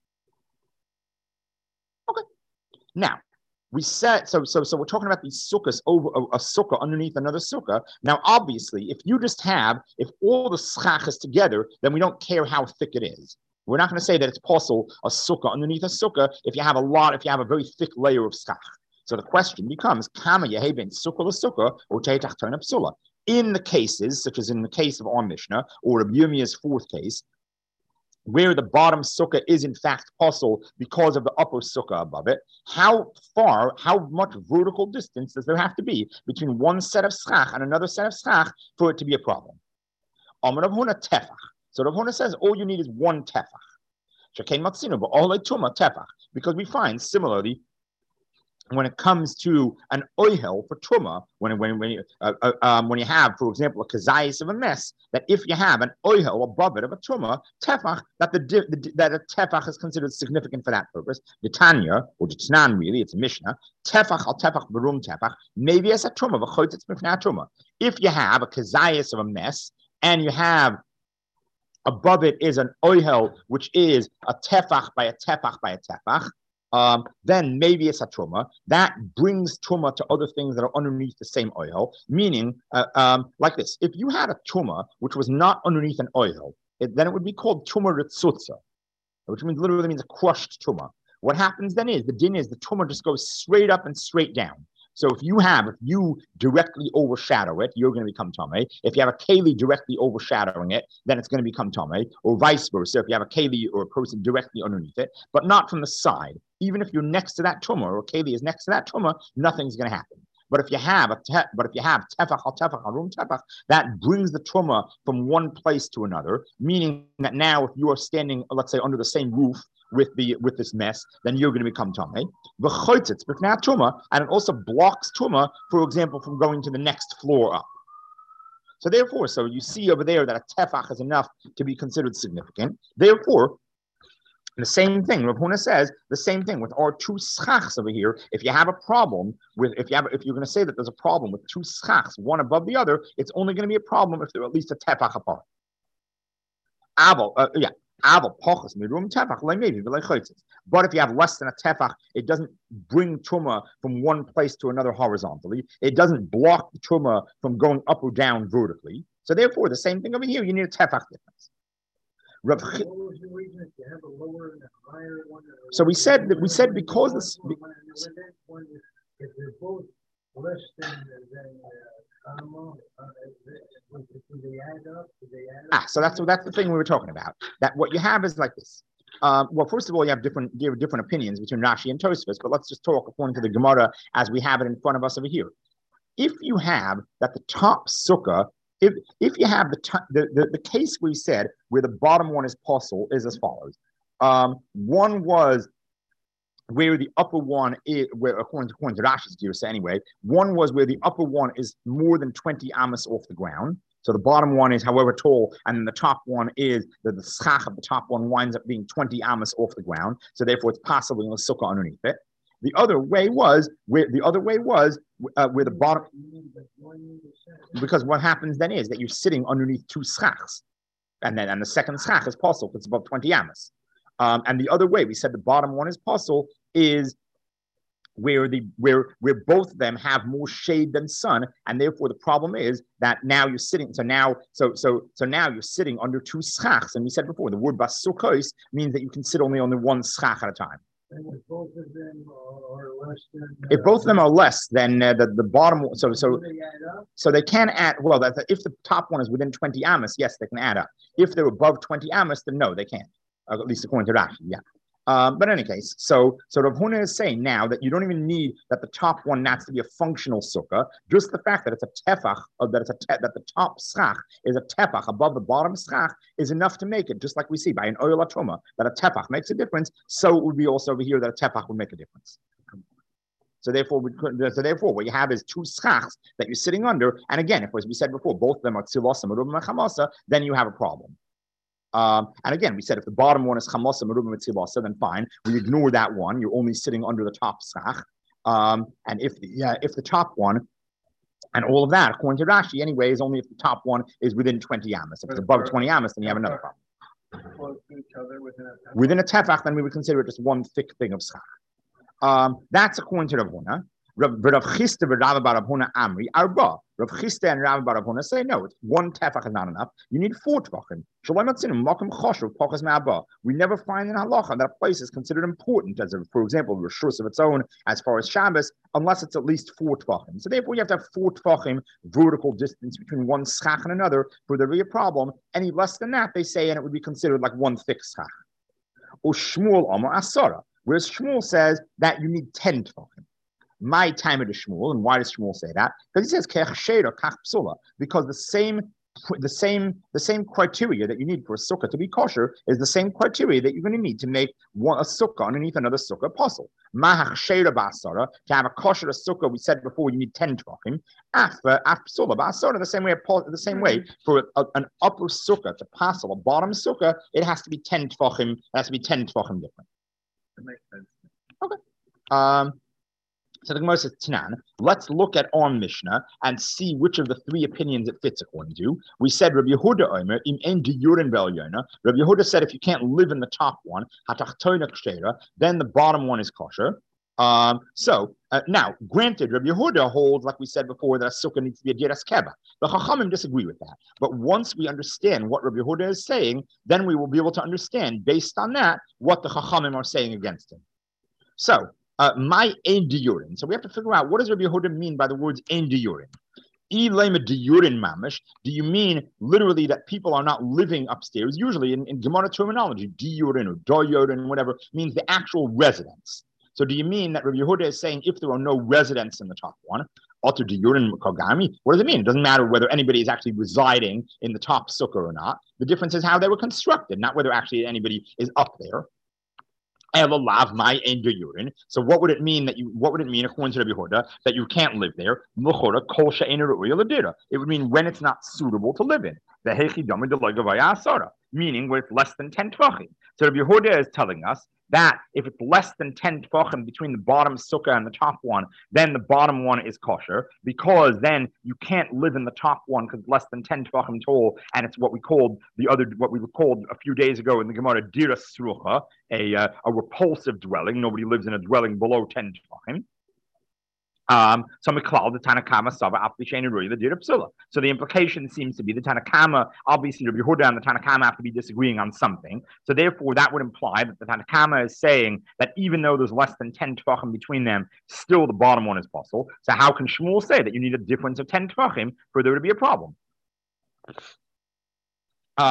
Okay. Now we said so. So so we're talking about these sukkahs over a, a sukkah underneath another sukkah. Now, obviously, if you just have if all the schach is together, then we don't care how thick it is. We're not going to say that it's possible a sukkah underneath a sukkah if you have a lot, if you have a very thick layer of schach. So the question becomes, kama yeheben sukkah l'sukkah or teitach turn psula. In the cases, such as in the case of our Mishnah, or Rabbi Yirmiyah's fourth case, where the bottom sukkah is in fact posel because of the upper sukkah above it, how far, how much vertical distance does there have to be between one set of schach and another set of schach for it to be a problem? Amar Rav Huna tefach. So Rav Huna says all you need is one tefach. Shekein matzinu, but all tuma tefach, because we find similarly, when it comes to an oihel for truma, when when when you uh, uh, um, when you have, for example, a kazayis of a mess, that if you have an oihel above it of a truma tefach, that the, the that a tefach is considered significant for that purpose. The Tanya or the Tanan, really, it's a Mishnah. Tefach al tefach barum tefach. Maybe as a truma v'choytz mifnei truma. If you have a kazayis of a mess and you have above it is an oihel, which is a tefach by a tefach by a tefach. Um, then maybe it's a truma that brings truma to other things that are underneath the same oil. Meaning, uh, um, like this: if you had a truma which was not underneath an oil, it, then it would be called truma ritzutza, which means literally means a crushed truma. What happens then is the din is the truma just goes straight up and straight down. So if you have, if you directly overshadow it, you're going to become tamei. If you have a keli directly overshadowing it, then it's going to become tamei, or vice versa. If you have a keli or a person directly underneath it, but not from the side. Even if you're next to that tumah, or keli is next to that tumah, nothing's going to happen. But if you have a te- but if you have tefach al tefach al rum tefach, that brings the tumah from one place to another. Meaning that now, if you are standing, let's say, under the same roof with the with this mess, then you're going to become tamei. V'choitzitz b'fnei tumah, and it also blocks tumah, for example, from going to the next floor up. So therefore, so you see over there that a tefach is enough to be considered significant. Therefore, the same thing, Rav Huna says the same thing with our two schachs over here. If you have a problem with, if you have, if you're going to say that there's a problem with two schachs, one above the other, it's only going to be a problem if they're at least a tefach apart. Aval, uh, yeah, aval pochas mirum tefach like maybe like chaytzis. But if you have less than a tefach, it doesn't bring truma from one place to another horizontally. It doesn't block the truma from going up or down vertically. So therefore, the same thing over here. You need a tefach difference. Rav Ch- so we said that we said because this. If they're both less than Ah, so that's that's the thing we were talking about. That what you have is like this. Um, well, first of all, you have different you have different opinions between Rashi and Tosfos, but let's just talk according to the Gemara as we have it in front of us over here. If you have that the top sukkah, if if you have the top, the, the the case we said where the bottom one is possible is as follows. Um, one was where the upper one is, where according to according to Rashi's Girsa anyway, one was where the upper one is more than twenty amos off the ground. So the bottom one is however tall, and then the top one is that the schach of the top one winds up being twenty amos off the ground. So therefore, it's possible in a sukkah underneath it. The other way was where the other way was uh, where the bottom, because what happens then is that you're sitting underneath two schachs, and then and the second schach is possible if it's above twenty amos. Um, and the other way, we said the bottom one is possible is where the where where both of them have more shade than sun, and therefore the problem is that now you're sitting. So now, so so so now you're sitting under two schachs, and we said before the word basukos means that you can sit only on the one schach at a time. And if both of them are less than, uh, if both of them are less than uh, the the bottom, so so so they can add. Well, that if the top one is within twenty amos, yes, they can add up. If they're above twenty amos, then no, they can't. Uh, at least according to Rashi, yeah. Um, but in any case, so so Rav Huna is saying now that you don't even need that the top one needs to be a functional sukkah. Just the fact that it's a tefach, or that it's a te- that the top schach is a tefach above the bottom schach is enough to make it. Just like we see by an oil atoma that a tefach makes a difference, so it would be also over here that a tefach would make a difference. So therefore, we could, so therefore, what you have is two schachs that you're sitting under, and again, if as we said before, both of them are tzilosa, merubim, and chamasa, then you have a problem. Um, and again, we said if the bottom one is chamasa, merubim, and tzilasa, then fine. We ignore that one. You're only sitting under the top schach. Um, and if the uh, if the top one, and all of that, according to Rashi, anyway, is only if the top one is within twenty amos. If it's above twenty amos, then you have another problem. Within a tefach, then we would consider it just one thick thing of schach. Um, that's according to Rav Huna. Rav Chisda and Rav Bar Huna Amri Arba. Rav Chisda and Rav Bar Huna say no, it's one tefach is not enough. You need four tefachim. We never find in halacha that a place is considered important as a, for example, reshus of its own as far as Shabbos, unless it's at least four tefachim. So therefore, you have to have four tefachim vertical distance between one schach and another for there to be a problem. Any less than that, they say, and it would be considered like one thick schach. Or Shmuel Amar Asara. Whereas Shmuel says that you need ten tefachim. My time of the Shmuel, and why does Shmuel say that? Because he says kech sheira kach psula, because the same, the same, the same criteria that you need for a sukkah to be kosher is the same criteria that you're going to need to make one a sukkah underneath another sukkah apostle. Mahach sheira ba'asara, to have a kosher sukkah, we said before, you need ten tefachim. After af psula ba'asara, the same way, the same way for a, an upper sukkah to passel a bottom sukkah, it has to be ten tefachim. It has to be ten tefachim different. That makes sense. Okay. Um. So the Gemara says, Tanan, let's look at our Mishnah and see which of the three opinions it fits according to. We said Rabbi Yehuda Omer, im en diyurin b'elyona. Rabbi Yehuda said if you can't live in the top one, hatachtoina kshera, then the bottom one is kosher. Um, so uh, now, granted, Rabbi Yehuda holds, like we said before, that a sukkah needs to be a diras keva. The Chachamim disagree with that. But once we understand what Rabbi Yehuda is saying, then we will be able to understand, based on that, what the Chachamim are saying against him. So, Uh, my ein diyurin. So we have to figure out what does Rabbi Yehuda mean by the words ein diyurin. Ilema diyurin mamish. Do you mean literally that people are not living upstairs? Usually in, in Gemara terminology, diyurin or doyorin, whatever, means the actual residence. So do you mean that Rabbi Yehuda is saying if there are no residents in the top one, Otter diyurin kagami? What does it mean? It doesn't matter whether anybody is actually residing in the top sukkah or not. The difference is how they were constructed, not whether actually anybody is up there. So what would it mean that you? What would it mean according to Rabbi Yehuda that you can't live there? It would mean when it's not suitable to live in. Meaning where it's less than ten tvachim. So Rabbi Yehuda is telling us that if it's less than ten tvachim between the bottom sukkah and the top one, then the bottom one is kosher, because then you can't live in the top one because it's less than ten tvachim tall, and it's what we called the other, what we called a few days ago in the Gemara, diras srucha, a uh, a repulsive dwelling. Nobody lives in a dwelling below ten tvachim. Um, so the Tanakama Sava the Dira Psula. So the implication seems to be the Tanakama, obviously Rabbi Yehuda and the Tanakama have to be disagreeing on something. So therefore that would imply that the Tanakama is saying that even though there's less than ten Tvachim between them, still the bottom one is possible. So how can Shmuel say that you need a difference of ten Tvachim for there to be a problem? Um,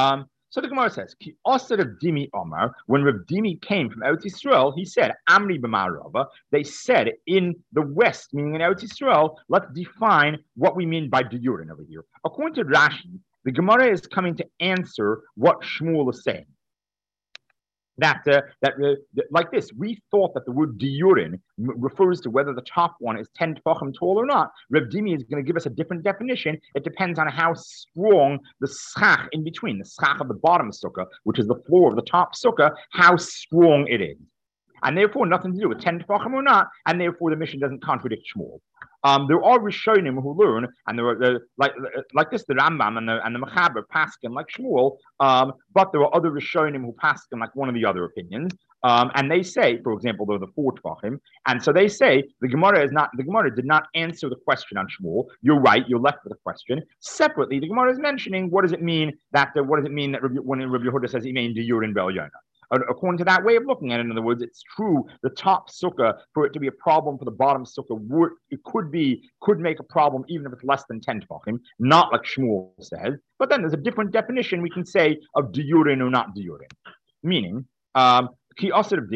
So the Gemara says, Ki Osir of Dimi Omar, when Rav Dimi came from Eretz Yisrael, he said, Amri b'Marava, they said in the west, meaning in Eretz Yisrael, let's define what we mean by Diyurin over here. According to Rashi, the Gemara is coming to answer what Shmuel is saying. That, uh, that uh, like this, we thought that the word diurin refers to whether the top one is ten tefachim tall or not. Reb Dimi is going to give us a different definition. It depends on how strong the schach in between, the schach of the bottom sukkah, which is the floor of the top sukkah, how strong it is. And therefore, nothing to do with ten tefachim or not, and therefore the mission doesn't contradict Shmuel. Um, there are Rishonim who learn, and there are uh, like like this, the Rambam and the and the Mechaber paskin like Shmuel, um, but there are other Rishonim who paskin like one of the other opinions, um, and they say, for example, they're the four Tvachim, and so they say the Gemara is not the Gemara did not answer the question on Shmuel. You're right, you're left with a question. Separately, the Gemara is mentioning what does it mean that uh, what does it mean that when Rabbi Yehuda says Imein Diyurin Bel Yonah. According to that way of looking at it, in other words, it's true. The top sukkah, for it to be a problem for the bottom sukkah, would, it could be could make a problem even if it's less than ten tefachim, not like Shmuel says. But then there's a different definition we can say of diyurin or not diyurin, meaning. Um, if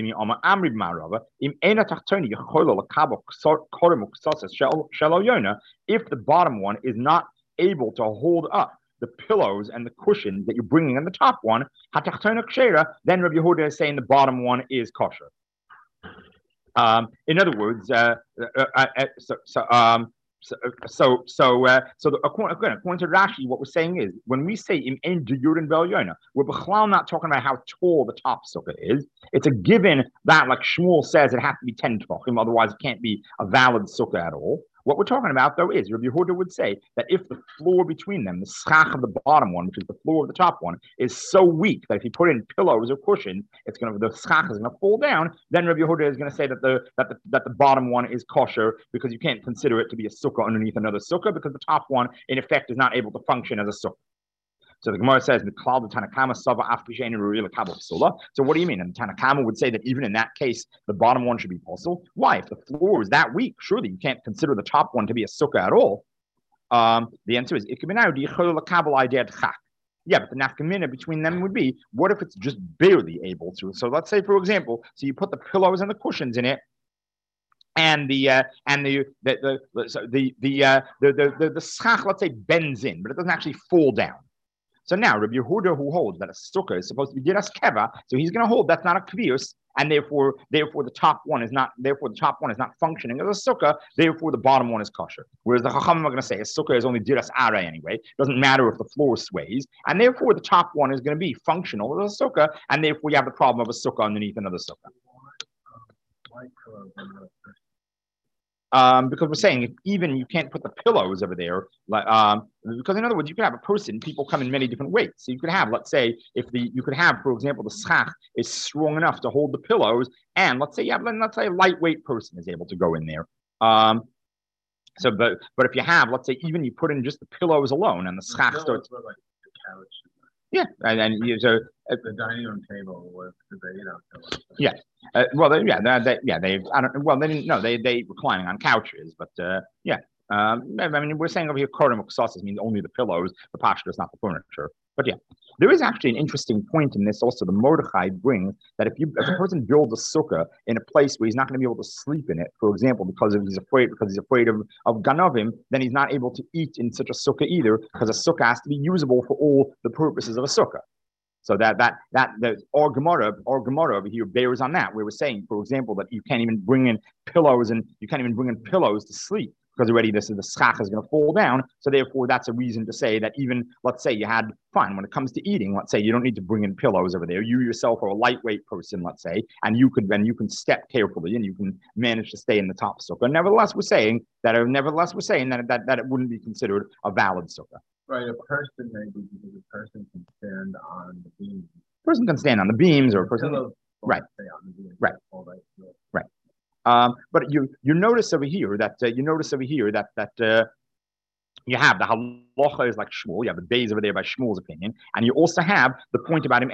the bottom one is not able to hold up the pillows and the cushions that you're bringing in the top one, then Rabbi Yehuda is saying the bottom one is kosher. Um, in other words, uh, uh, uh, uh, so, so, um, so, so, so, uh, so the, according, again, according to Rashi, what we're saying is when we say im ein diyurin bel yonah, we're b'chlal not talking about how tall the top sukkah is. It's a given that, like Shmuel says, it has to be ten tefachim, otherwise it can't be a valid sukkah at all. What we're talking about, though, is Rabbi Yehuda would say that if the floor between them, the schach of the bottom one, which is the floor of the top one, is so weak that if you put in pillows or cushions, it's going to the schach is going to fall down. Then Rabbi Yehuda is going to say that the that the that the bottom one is kosher because you can't consider it to be a sukkah underneath another sukkah because the top one, in effect, is not able to function as a sukkah. So the Gemara says, "Miklal the Tanakama Sava Afpishain Ruila Kabel Psula." So what do you mean? And the Tanakama would say that even in that case, the bottom one should be possible. Why? If the floor is that weak, surely you can't consider the top one to be a sukkah at all. Um, the answer is, yeah, but the nafkamina between them would be, what if it's just barely able to? So let's say, for example, so you put the pillows and the cushions in it, and the uh, and the the the so the the, uh, the the the the schach, let's say, bends in, but it doesn't actually fall down. So now Rabbi Yehuda, who holds that a sukkah is supposed to be diras keva, so he's going to hold that's not a kvius, and therefore, therefore the top one is not, therefore the top one is not functioning as a sukkah. Therefore, the bottom one is kosher. Whereas the chachamim are going to say a sukkah is only diras ara anyway. Doesn't matter if the floor sways, and therefore the top one is going to be functional as a sukkah, and therefore you have the problem of a sukkah underneath another sukkah. Um, because we're saying if even you can't put the pillows over there, like um, because in other words, you could have a person, people come in many different weights. So you could have, let's say, if the you could have, for example, the schach is strong enough to hold the pillows, and let's say you have, let's say a lightweight person is able to go in there. Um, so, but but if you have, let's say, even you put in just the pillows alone, and the schach starts. Like the couch. Yeah, and then you so uh, the dining room table with the you know. Yeah, uh, well, they, yeah, they, they, yeah, they. I don't. Well, they didn't. No, they they reclining on couches, but uh, yeah. Um, I mean, we're saying over here, korim uksasas means only the pillows. The pashta is not the furniture. But yeah, there is actually an interesting point in this. Also, the Mordechai brings that if you, if a person builds a sukkah in a place where he's not going to be able to sleep in it, for example, because of, he's afraid because he's afraid of of ganovim, then he's not able to eat in such a sukkah either, because a sukkah has to be usable for all the purposes of a sukkah. So that that that the our Gemara, our Gemara over here bears on that, where we're saying, for example, that you can't even bring in pillows and you can't even bring in pillows to sleep, because already this is the schach is going to fall down. So therefore, that's a reason to say that even, let's say you had, fine, when it comes to eating, let's say you don't need to bring in pillows over there. You yourself are a lightweight person, let's say, and you could then you can step carefully and you can manage to stay in the top sukkah. Nevertheless, we're saying that nevertheless we're saying that that, that it wouldn't be considered a valid sukkah. Right, a person maybe because a person can stand on the beams. A person can stand on the beams, or a person, right, right, right. Um, but you you notice over here that uh, you notice over here that that uh, you have the halacha is like Shmuel. You have the bays over there by Shmuel's opinion, and you also have the point about him.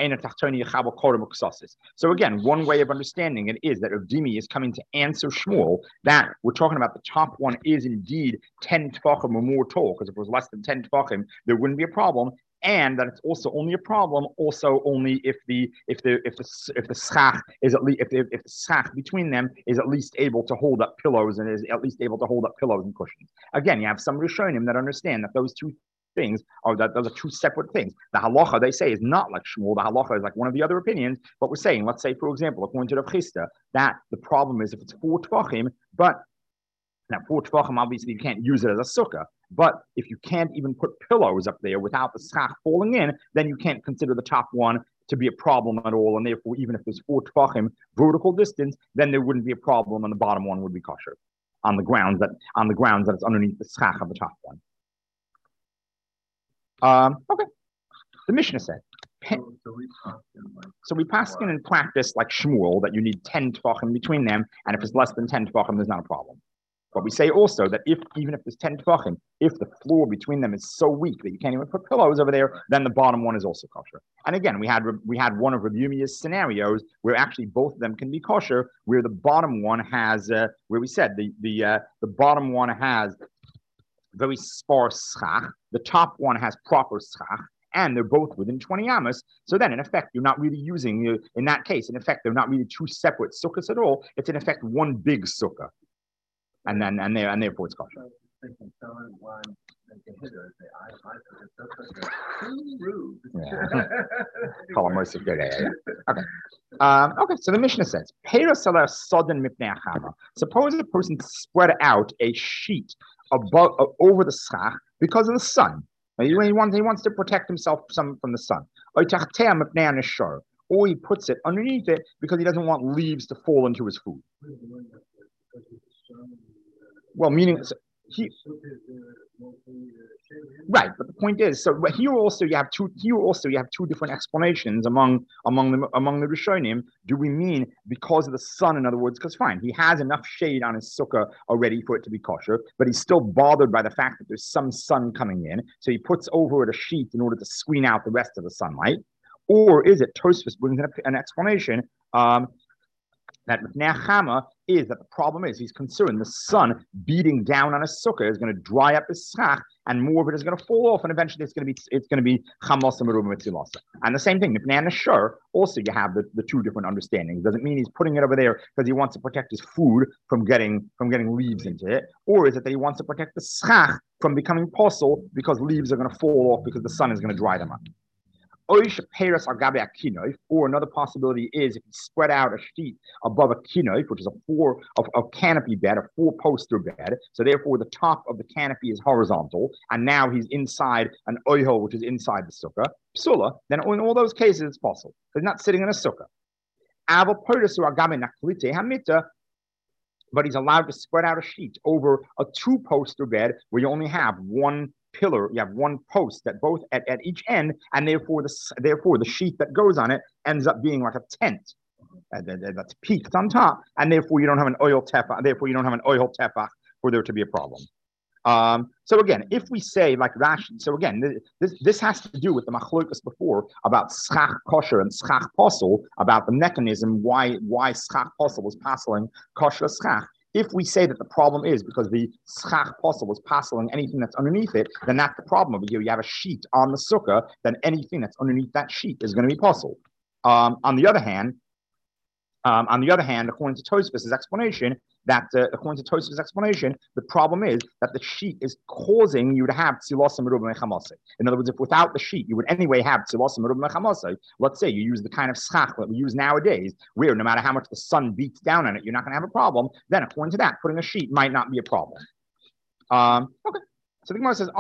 So again, one way of understanding it is that Rav Dimi is coming to answer Shmuel that we're talking about the top one is indeed ten tefachim or more tall. Because if it was less than ten tefachim, there wouldn't be a problem. and that it's also only a problem also only if the if the if the if the schach is at least if the, if the schach between them is at least able to hold up pillows and is at least able to hold up pillows and cushions. Again, you have some Rishonim that understand that those two things are that those are two separate things. The halacha they say is not like Shmuel. The halacha is like one of the other opinions. But we're saying, let's say for example, according to the Chisda, that the problem is if it's four tvachim, but now four tvachim obviously you can't use it as a sukkah. But if you can't even put pillows up there without the schach falling in, then you can't consider the top one to be a problem at all. And therefore, even if there's four tvachim vertical distance, then there wouldn't be a problem, and the bottom one would be kosher on the grounds that on the grounds that it's underneath the schach of the top one. Um, okay, the Mishnah said. So, so we pass in like So we pass in and practice like Shmuel that you need ten tvachim between them, and if it's less than ten tvachim, there's not a problem. But we say also that if even if there's ten tvachim, if the floor between them is so weak that you can't even put pillows over there, then the bottom one is also kosher. And again, we had we had one of Rabbi Yirmiyah's scenarios where actually both of them can be kosher, where the bottom one has uh, where we said the the uh, the bottom one has very sparse schach, the top one has proper schach, and they're both within twenty amos. So then, in effect, you're not really using, uh, in that case, in effect, they're not really two separate sukkahs at all. It's in effect one big sukkah. And then, and there, and therefore it's kosher. thinking someone one like a hitter say I I it's so such a too rude. Yeah. Call him most good. Yeah, yeah. Okay. Um, okay. So the Mishnah says, suppose a person spread out a sheet above uh, over the schach because of the sun. He wants he wants to protect himself some from the sun. Or he puts it underneath it because he doesn't want leaves to fall into his food. Well, meaning he, right, but the point is, so here also you have two. Here also you have two different explanations among among the among the Rishonim. Do we mean because of the sun? In other words, because fine, he has enough shade on his sukkah already for it to be kosher, but he's still bothered by the fact that there's some sun coming in, so he puts over it a sheet in order to screen out the rest of the sunlight. Or is it Tosfos brings an explanation? Um, That Mefnei is that the problem is he's concerned the sun beating down on his sukkah is going to dry up his schach, and more of it is going to fall off, and eventually it's going to be it's going to be chamos and merubah mitzilasa. And the same thing, Mefnei Nashur, also you have the, the two different understandings. Doesn't mean he's putting it over there because he wants to protect his food from getting from getting leaves into it, or is it that he wants to protect the schach from becoming posel because leaves are going to fall off because the sun is going to dry them up. Or another possibility is if you spread out a sheet above a kinoif, which is a four of a canopy bed, a four poster bed. So therefore, the top of the canopy is horizontal, and now he's inside an oihol, which is inside the sukkah. Psula. Then in all those cases, it's possible. He's not sitting in a sukkah. But he's allowed to spread out a sheet over a two poster bed where you only have one pillar, you have one post that both at, at each end, and therefore the therefore the sheet that goes on it ends up being like a tent uh, that, that's peaked on top, and therefore you don't have an oil tefach. Therefore you don't have an oil tefach for there to be a problem. Um, so again, if we say like Rashi, so again, this this has to do with the machlokas before about schach kosher and schach posel, about the mechanism why why schach posel was passeling kosher schach. If we say that the problem is because the schach posel was passeling anything that's underneath it, then that's the problem over here. You have a sheet on the sukkah, then anything that's underneath that sheet is going to be posel. Um, on the other hand, um, on the other hand, according to Tosfos' explanation, that uh, according to Tosfos' explanation, the problem is that the sheet is causing you to have tzilas merubah mechamosei. In other words, if without the sheet you would anyway have tzilas merubah mechamosei, let's say you use the kind of schach that we use nowadays, where no matter how much the sun beats down on it, you're not going to have a problem. Then, according to that, putting a sheet might not be a problem. Um, okay. So the Gemara says,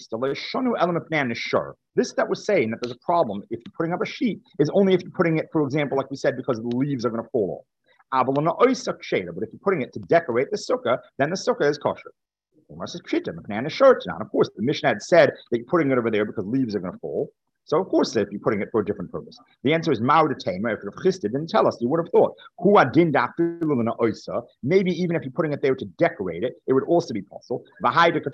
this that was saying that there's a problem if you're putting up a sheet is only if you're putting it, for example, like we said, because the leaves are going to fall off. But if you're putting it to decorate the sukkah, then the sukkah is kosher. The Gemara says, now, of course, the Mishnah had said that you're putting it over there because leaves are going to fall. So of course, if you're putting it for a different purpose, the answer is ma'udatema. If Rav Chisda didn't tell us, you would have thought maybe even if you're putting it there to decorate it, it would also be possible. So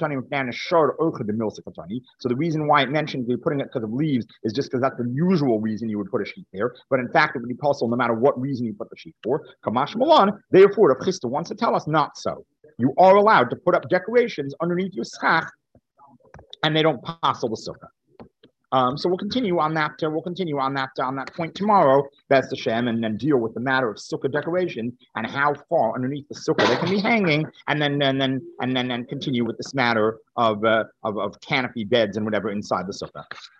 the reason why it mentions you're putting it because of leaves is just because that's the usual reason you would put a sheet there. But in fact, it would be possible no matter what reason you put the sheet for. Kamash Malan. Therefore, Rav Chisda wants to tell us not so. You are allowed to put up decorations underneath your schach, and they don't passel the sukkah. Um, so we'll continue on that. Uh, we'll continue on that on that point tomorrow, B'ez Hashem, and then deal with the matter of sukkah decoration and how far underneath the sukkah they can be hanging, and then and then and then and continue with this matter of uh, of, of canopy beds and whatever inside the sukkah.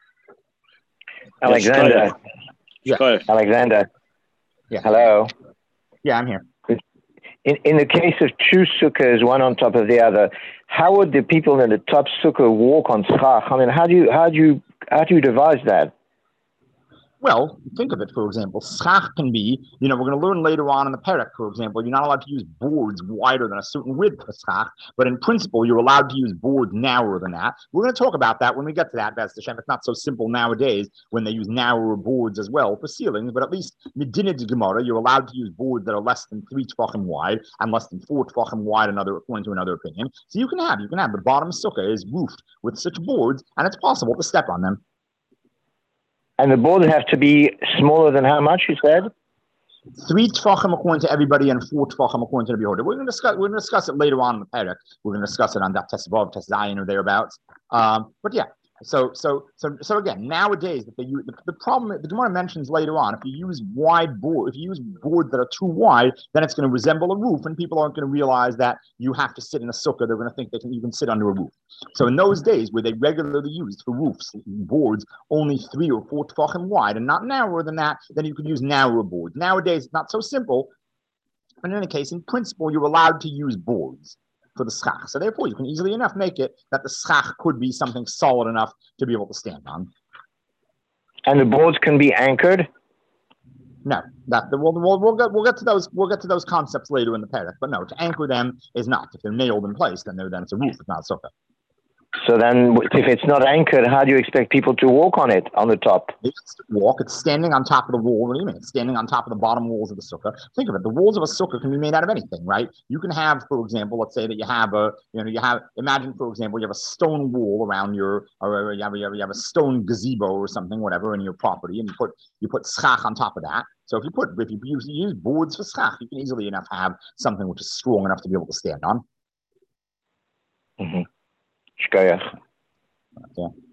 Alexander. Yeah. Alexander. Yeah. Hello. Yeah, I'm here. In, in the case of two sukkahs, one on top of the other, how would the people in the top sukkah walk on schach? I mean, how do you how do you how do you devise that? Well, think of it, for example, schach can be, you know, we're going to learn later on in the perek, for example, you're not allowed to use boards wider than a certain width for schach, but in principle, you're allowed to use boards narrower than that. We're going to talk about that when we get to that, B'ez Hashem. It's not so simple nowadays when they use narrower boards as well for ceilings, but at least Medina de Gemara, you're allowed to use boards that are less than three tvachim wide and less than four tvachim wide, another, according to another opinion. So you can have, you can have the bottom sukkah is roofed with such boards, and it's possible to step on them. And the boards have to be smaller than how much, you said? Three tvachim according to everybody and four tvachim according to the beholder. We're going to discuss. We're going to discuss it later on in the perek. We're going to discuss it on that Tesvav, Teszayin, or thereabouts. Um, but yeah. So so so so again, nowadays that they use the, the problem the Gemara mentions later on. If you use wide board, if you use boards that are too wide, then it's going to resemble a roof, and people aren't going to realize that you have to sit in a sukkah. They're going to think they can even sit under a roof. So in those days, where they regularly used for roofs boards only three or four tefachim wide and not narrower than that, then you could use narrower boards. Nowadays, it's not so simple. But in any case, in principle, you're allowed to use boards for the schach. So therefore, you can easily enough make it that the schach could be something solid enough to be able to stand on. And the boards can be anchored? No, that we'll, we'll, we'll get we'll get to those we'll get to those concepts later in the perek. But no, to anchor them is not. If they're nailed in place, then they're then it's a roof. It's not a sukkah. So then, if it's not anchored, how do you expect people to walk on it, on the top? It's walk. It's standing on top of the wall. What do you mean? It's standing on top of the bottom walls of the sukkah. Think of it. The walls of a sukkah can be made out of anything, right? You can have, for example, let's say that you have a, you know, you have, imagine, for example, you have a stone wall around your, or you have, you have, you have a stone gazebo or something, whatever, in your property, and you put, you put schach on top of that. So if you put, if you use, you use boards for schach, you can easily enough have something which is strong enough to be able to stand on. Mm-hmm. Shkoyach. Yeah.